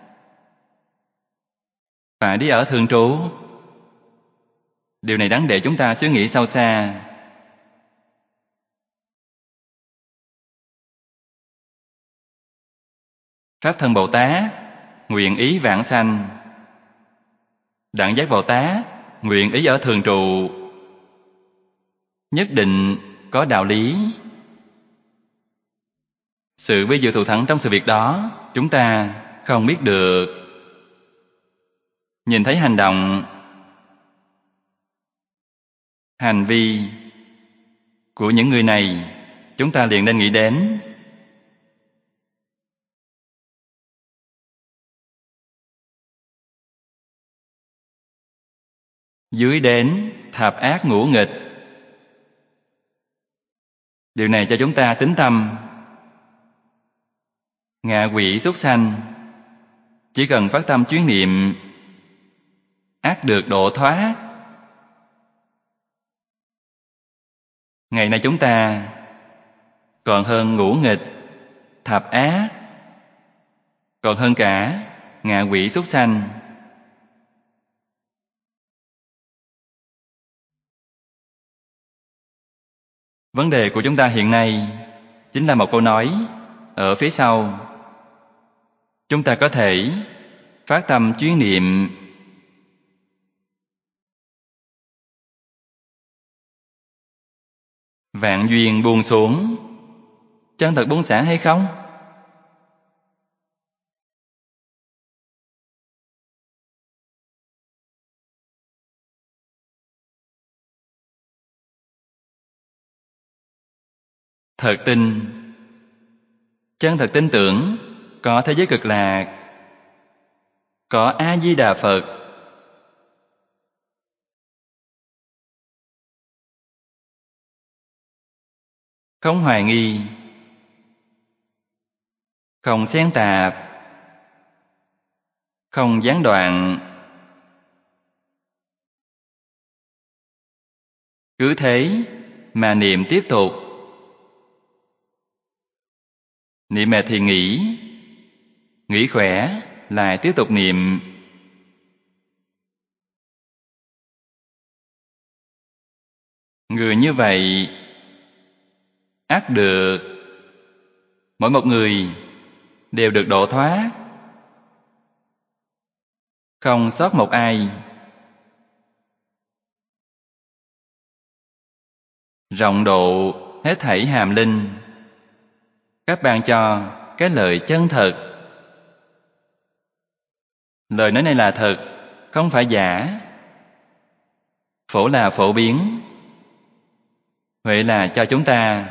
[SPEAKER 1] phải đi ở thường trụ? Điều này đáng để chúng ta suy nghĩ sâu xa. Pháp Thân Bồ Tát nguyện ý vãng sanh, Đẳng Giác Bồ Tát nguyện ý ở thường trụ, nhất định có đạo lý. Sự vi diệu thù thắng trong sự việc đó chúng ta không biết được. Nhìn thấy hành động, hành vi của những người này, chúng ta liền nên nghĩ đến dưới đến thập ác ngũ nghịch. Điều này cho chúng ta tín tâm. Ngạ quỷ súc sanh chỉ cần phát tâm chuyến niệm, ác được độ thoát. Ngày nay chúng ta còn hơn ngũ nghịch, thập ác, còn hơn cả ngạ quỷ súc sanh. Vấn đề của chúng ta hiện nay chính là một câu nói ở phía sau. Chúng ta có thể phát tâm chuyến niệm, vạn duyên buông xuống, chân thật buông xả hay không? Thật tin, chân thật tin tưởng có thế giới cực lạc, có A Di Đà Phật. Không hoài nghi, không xen tạp, không gián đoạn. Cứ thế mà niệm tiếp tục. Niệm mệt thì nghỉ, nghỉ khỏe lại tiếp tục niệm. Người như vậy ắt được, mỗi một người đều được độ thoát, không sót một ai. rộng độ hết thảy hàm linh. Các bạn cho cái lời chân thật. Lời nói này là thật, không phải giả. Phổ là phổ biến, huệ là cho chúng ta.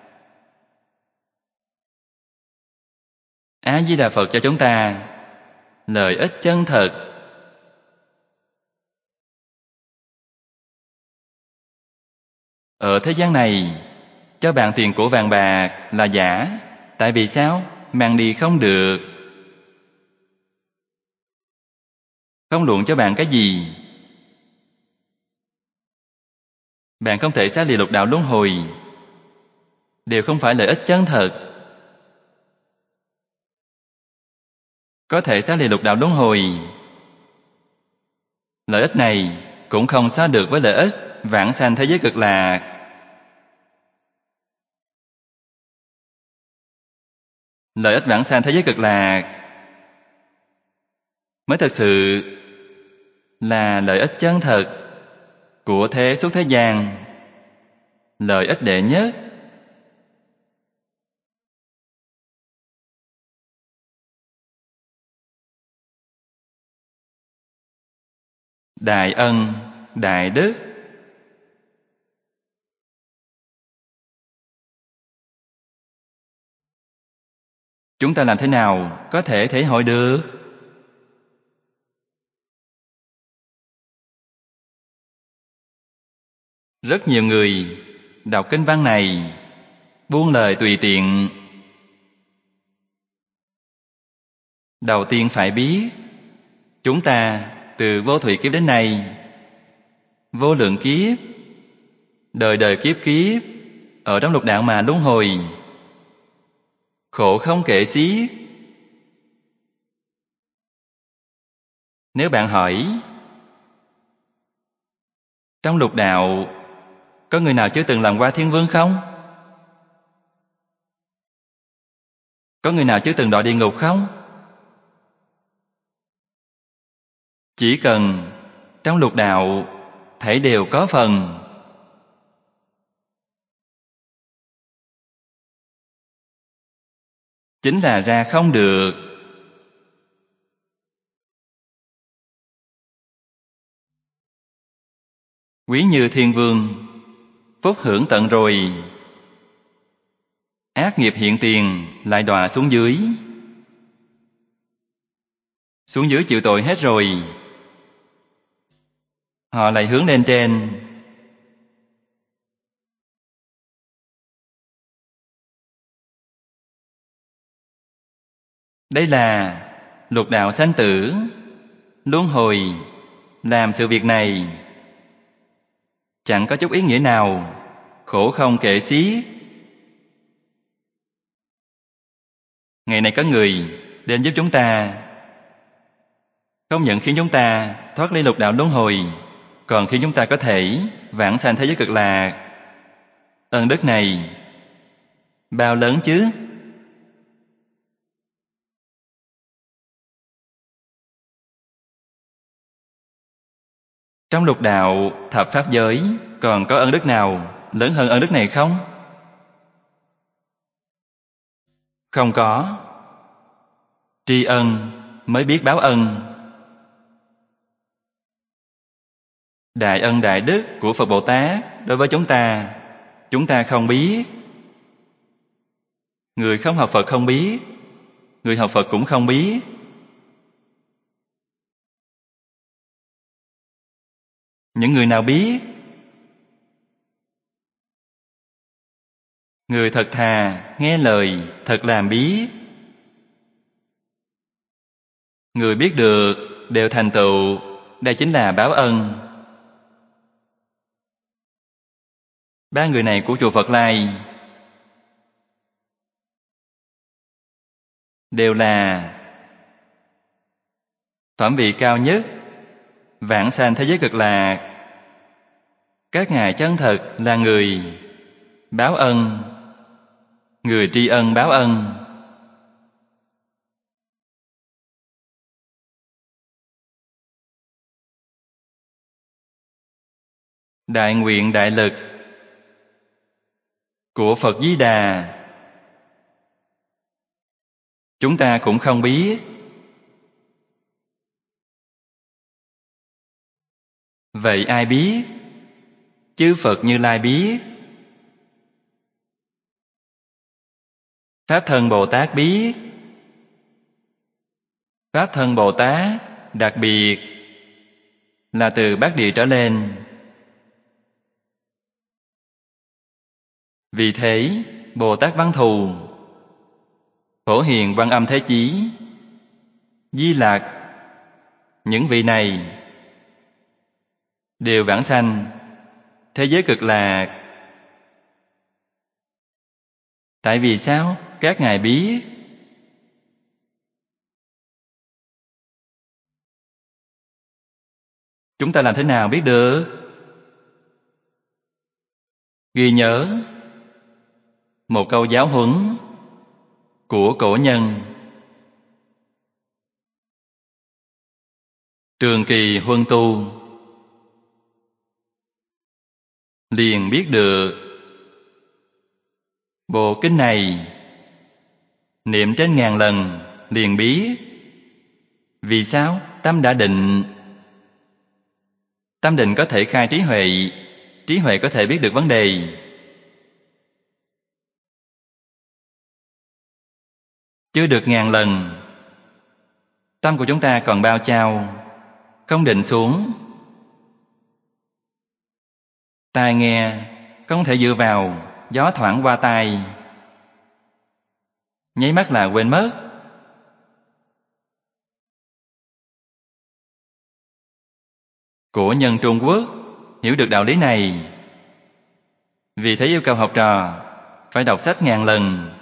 [SPEAKER 1] A Di Đà Phật cho chúng ta lợi ích chân thật. Ở thế gian này, cho bạn tiền của vàng bạc là giả. Tại vì sao? Mang đi không được. Không luận cho bạn cái gì. Bạn không thể xa lìa lục đạo luân hồi. Đều không phải lợi ích chân thật. Có thể xa lìa lục đạo luân hồi. Lợi ích này cũng không so được với lợi ích vãng sanh thế giới cực lạc. Lợi ích vãng sanh thế giới cực lạc mới thật sự là lợi ích chân thật của thế xuất thế gian. Lợi ích đệ nhất. Đại ân, đại đức. Chúng ta làm thế nào có thể thể hội được? Rất nhiều người đọc kinh văn này buông lời tùy tiện. Đầu tiên phải biết, chúng ta từ vô thủy kiếp đến nay, vô lượng kiếp, đời đời kiếp kiếp, ở trong lục đạo mà luân hồi, khổ không kể xiết. Nếu bạn hỏi, trong lục đạo có người nào chưa từng làm qua thiên vương không? Có người nào chưa từng đọa địa ngục không? Chỉ cần trong lục đạo thảy đều có phần. Chính là ra không được. Quý như thiên vương, phúc hưởng tận rồi, ác nghiệp hiện tiền lại đọa xuống dưới. Xuống dưới chịu tội hết rồi, họ lại hướng lên trên. Đây là lục đạo sanh tử, luân hồi, làm sự việc này chẳng có chút ý nghĩa nào, khổ không kể xiết. Ngày nay có người đến giúp chúng ta, không những khiến chúng ta thoát ly lục đạo luân hồi, còn khiến chúng ta có thể vãng sanh thế giới cực lạc. Ơn đức này bao lớn chứ? Trong lục đạo thập pháp giới còn có ơn đức nào lớn hơn ơn đức này không? Không có. Tri ân mới biết báo ân. Đại ân đại đức của Phật Bồ Tát đối với chúng ta, chúng ta không biết. Người không học Phật không biết, người học Phật cũng không biết. Những người nào biết? Người thật thà, nghe lời, thật làm biết. Người biết được đều thành tựu, đây chính là báo ân. Ba người này của chùa Phật Lai đều là phẩm vị cao nhất, vãng sanh thế giới cực lạc. Các ngài chân thật là người báo ân, người tri ân báo ân. Đại nguyện đại lực của Phật Di Đà chúng ta cũng không biết. Vậy ai biết? Chư Phật Như Lai biết. Pháp Thân Bồ Tát biết. Pháp Thân Bồ Tát đặc biệt là từ Bát Địa trở lên. Vì thế, Bồ Tát Văn Thù, Phổ Hiền Văn Âm Thế Chí, Di Lặc, những vị này đều vãng sanh thế giới cực lạc. Tại vì sao? Các ngài biết. Chúng ta làm thế nào biết được? Ghi nhớ một câu giáo huấn của cổ nhân: trường kỳ huân tu, liền biết được. Bộ kinh này niệm trên ngàn lần liền biết. Vì sao? Tâm đã định. Tâm định có thể khai trí huệ, trí huệ có thể biết được vấn đề. Chưa được ngàn lần, tâm của chúng ta còn bao chao, không định xuống. Tai nghe không thể dựa vào, gió thoảng qua tai, nháy mắt là quên mất. Cổ nhân Trung Quốc hiểu được đạo lý này, vì thế yêu cầu học trò phải đọc sách ngàn lần.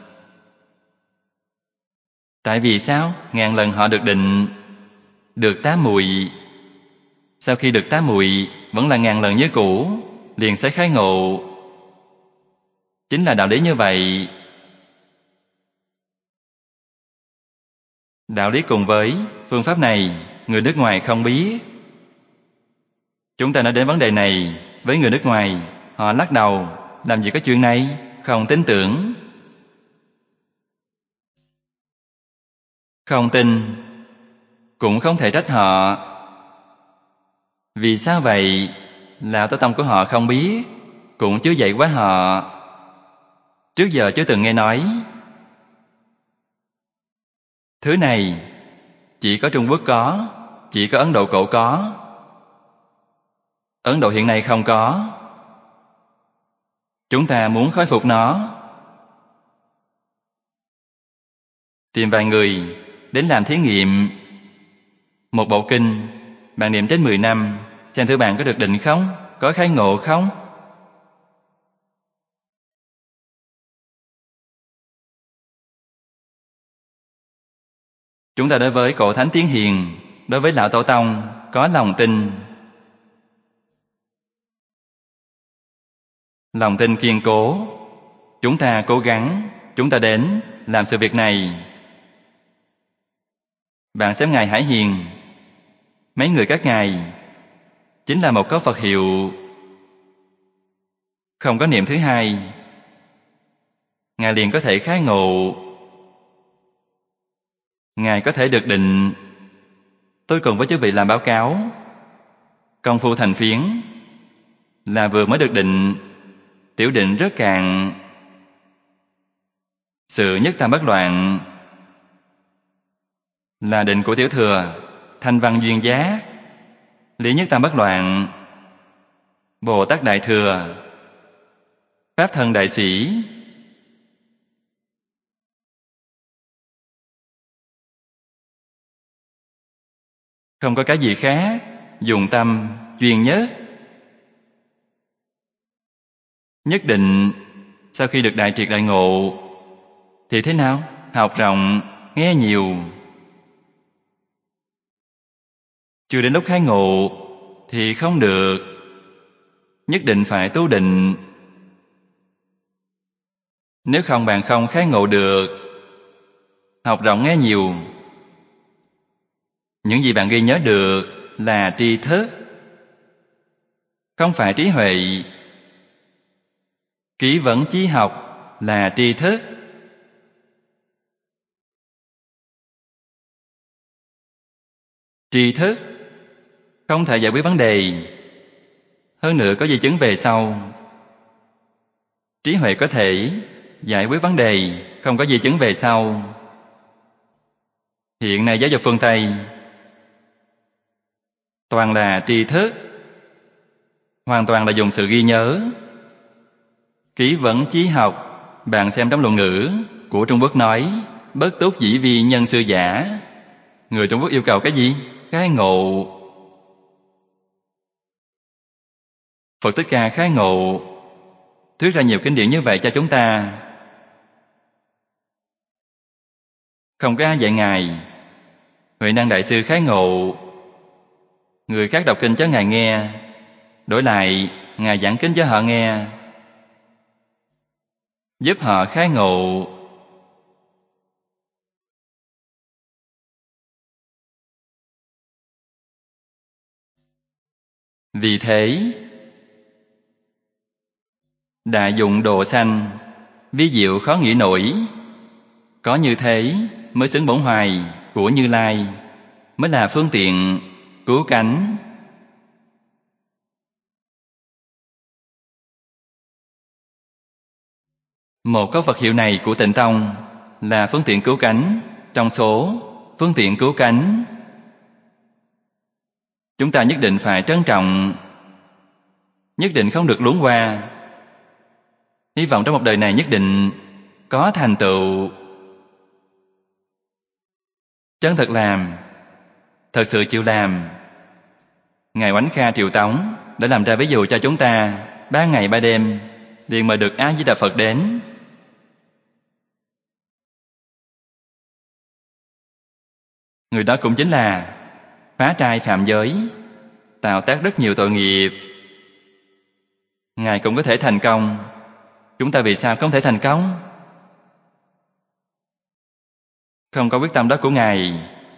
[SPEAKER 1] Tại vì sao? Ngàn lần họ được định, được tám muội. Sau khi được tám muội vẫn là ngàn lần như cũ, liền sẽ khai ngộ. Chính là đạo lý như vậy. Đạo lý cùng với phương pháp này, người nước ngoài không biết. Chúng ta nói đến vấn đề này với người nước ngoài, họ lắc đầu, làm gì có chuyện này, không tin tưởng. Không tin cũng không thể trách họ. Vì sao vậy? Lão Tổ Tông của họ không biết, cũng chưa dạy quá họ. Trước giờ chưa từng nghe nói. Thứ này chỉ có Trung Quốc có, chỉ có Ấn Độ cổ có. Ấn Độ hiện nay không có. Chúng ta muốn khôi phục nó, tìm vài người đến làm thí nghiệm. Một bộ kinh bạn niệm trên mười năm, xem thử bạn có được định không, có khai ngộ không. Chúng ta đối với cổ thánh tiến hiền, đối với lão Tổ Tông có lòng tin. Lòng tin kiên cố. Chúng ta cố gắng, chúng ta đến làm sự việc này. Bạn xem ngài Hải Hiền, mấy người các ngài chính là một có Phật hiệu, không có niệm thứ hai, ngài liền có thể khai ngộ. Ngài có thể được định. Tôi cùng với quý vị làm báo cáo, công phu thành phiến là vừa mới được định, tiểu định rất cạn. Sự nhất tâm bất loạn là định của tiểu thừa, thanh văn duyên giác. Lý nhất tâm bất loạn, Bồ Tát Đại Thừa, Pháp Thân Đại Sĩ. Không có cái gì khác, dùng tâm chuyên nhất. Nhất định sau khi được đại triệt đại ngộ thì thế nào? Học rộng, nghe nhiều. Chưa đến lúc khai ngộ thì không được. Nhất định phải tu định. Nếu không bạn không khai ngộ được. Học rộng nghe nhiều, những gì bạn ghi nhớ được là tri thức, không phải trí huệ. Ký vấn chí học là tri thức. Tri thức không thể giải quyết vấn đề, hơn nữa có di chứng về sau. Trí huệ có thể giải quyết vấn đề, không có di chứng về sau. Hiện nay giáo dục phương Tây toàn là tri thức, hoàn toàn là dùng sự ghi nhớ. Ký vấn chí học, bạn xem trong luận ngữ của Trung Quốc nói bất túc dĩ vi nhân sư giả. Người Trung Quốc yêu cầu cái gì? Khai ngộ. Phật Thích Ca khai ngộ, thuyết ra nhiều kinh điển như vậy cho chúng ta. Không có ai dạy Ngài. Huệ Năng Đại Sư khai ngộ, người khác đọc kinh cho Ngài nghe, đổi lại Ngài giảng kinh cho họ nghe, giúp họ khai ngộ. Vì thế, đại dụng độ sanh, vi diệu khó nghĩ nổi. Có như thế mới xứng bổn hoài của Như Lai, mới là phương tiện cứu cánh. Một câu Phật hiệu này của Tịnh Tông là phương tiện cứu cánh trong số phương tiện cứu cánh. Chúng ta nhất định phải trân trọng, nhất định không được luống qua. Hy vọng trong một đời này nhất định có thành tựu. Chân thật làm, thật sự chịu làm. Ngài Oánh Kha Triều Tống đã làm ra ví dụ cho chúng ta. Ba ngày ba đêm liền mời được A Di Đà Phật đến. Người đó cũng chính là phá trai phạm giới, tạo tác rất nhiều tội nghiệp. Ngài cũng có thể thành công. Chúng ta vì sao không thể thành công? Không có quyết tâm đó của Ngài.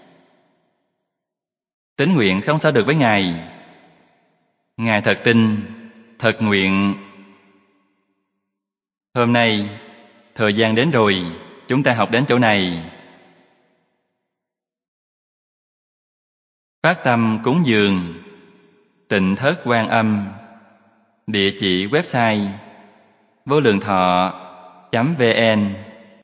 [SPEAKER 1] Tín nguyện không sao được với Ngài. Ngài thật tin, thật nguyện. Hôm nay, thời gian đến rồi, chúng ta học đến chỗ này. Phát tâm cúng dường Tịnh Thất Quan Âm. Địa chỉ website vô lượng thọ chấm vn.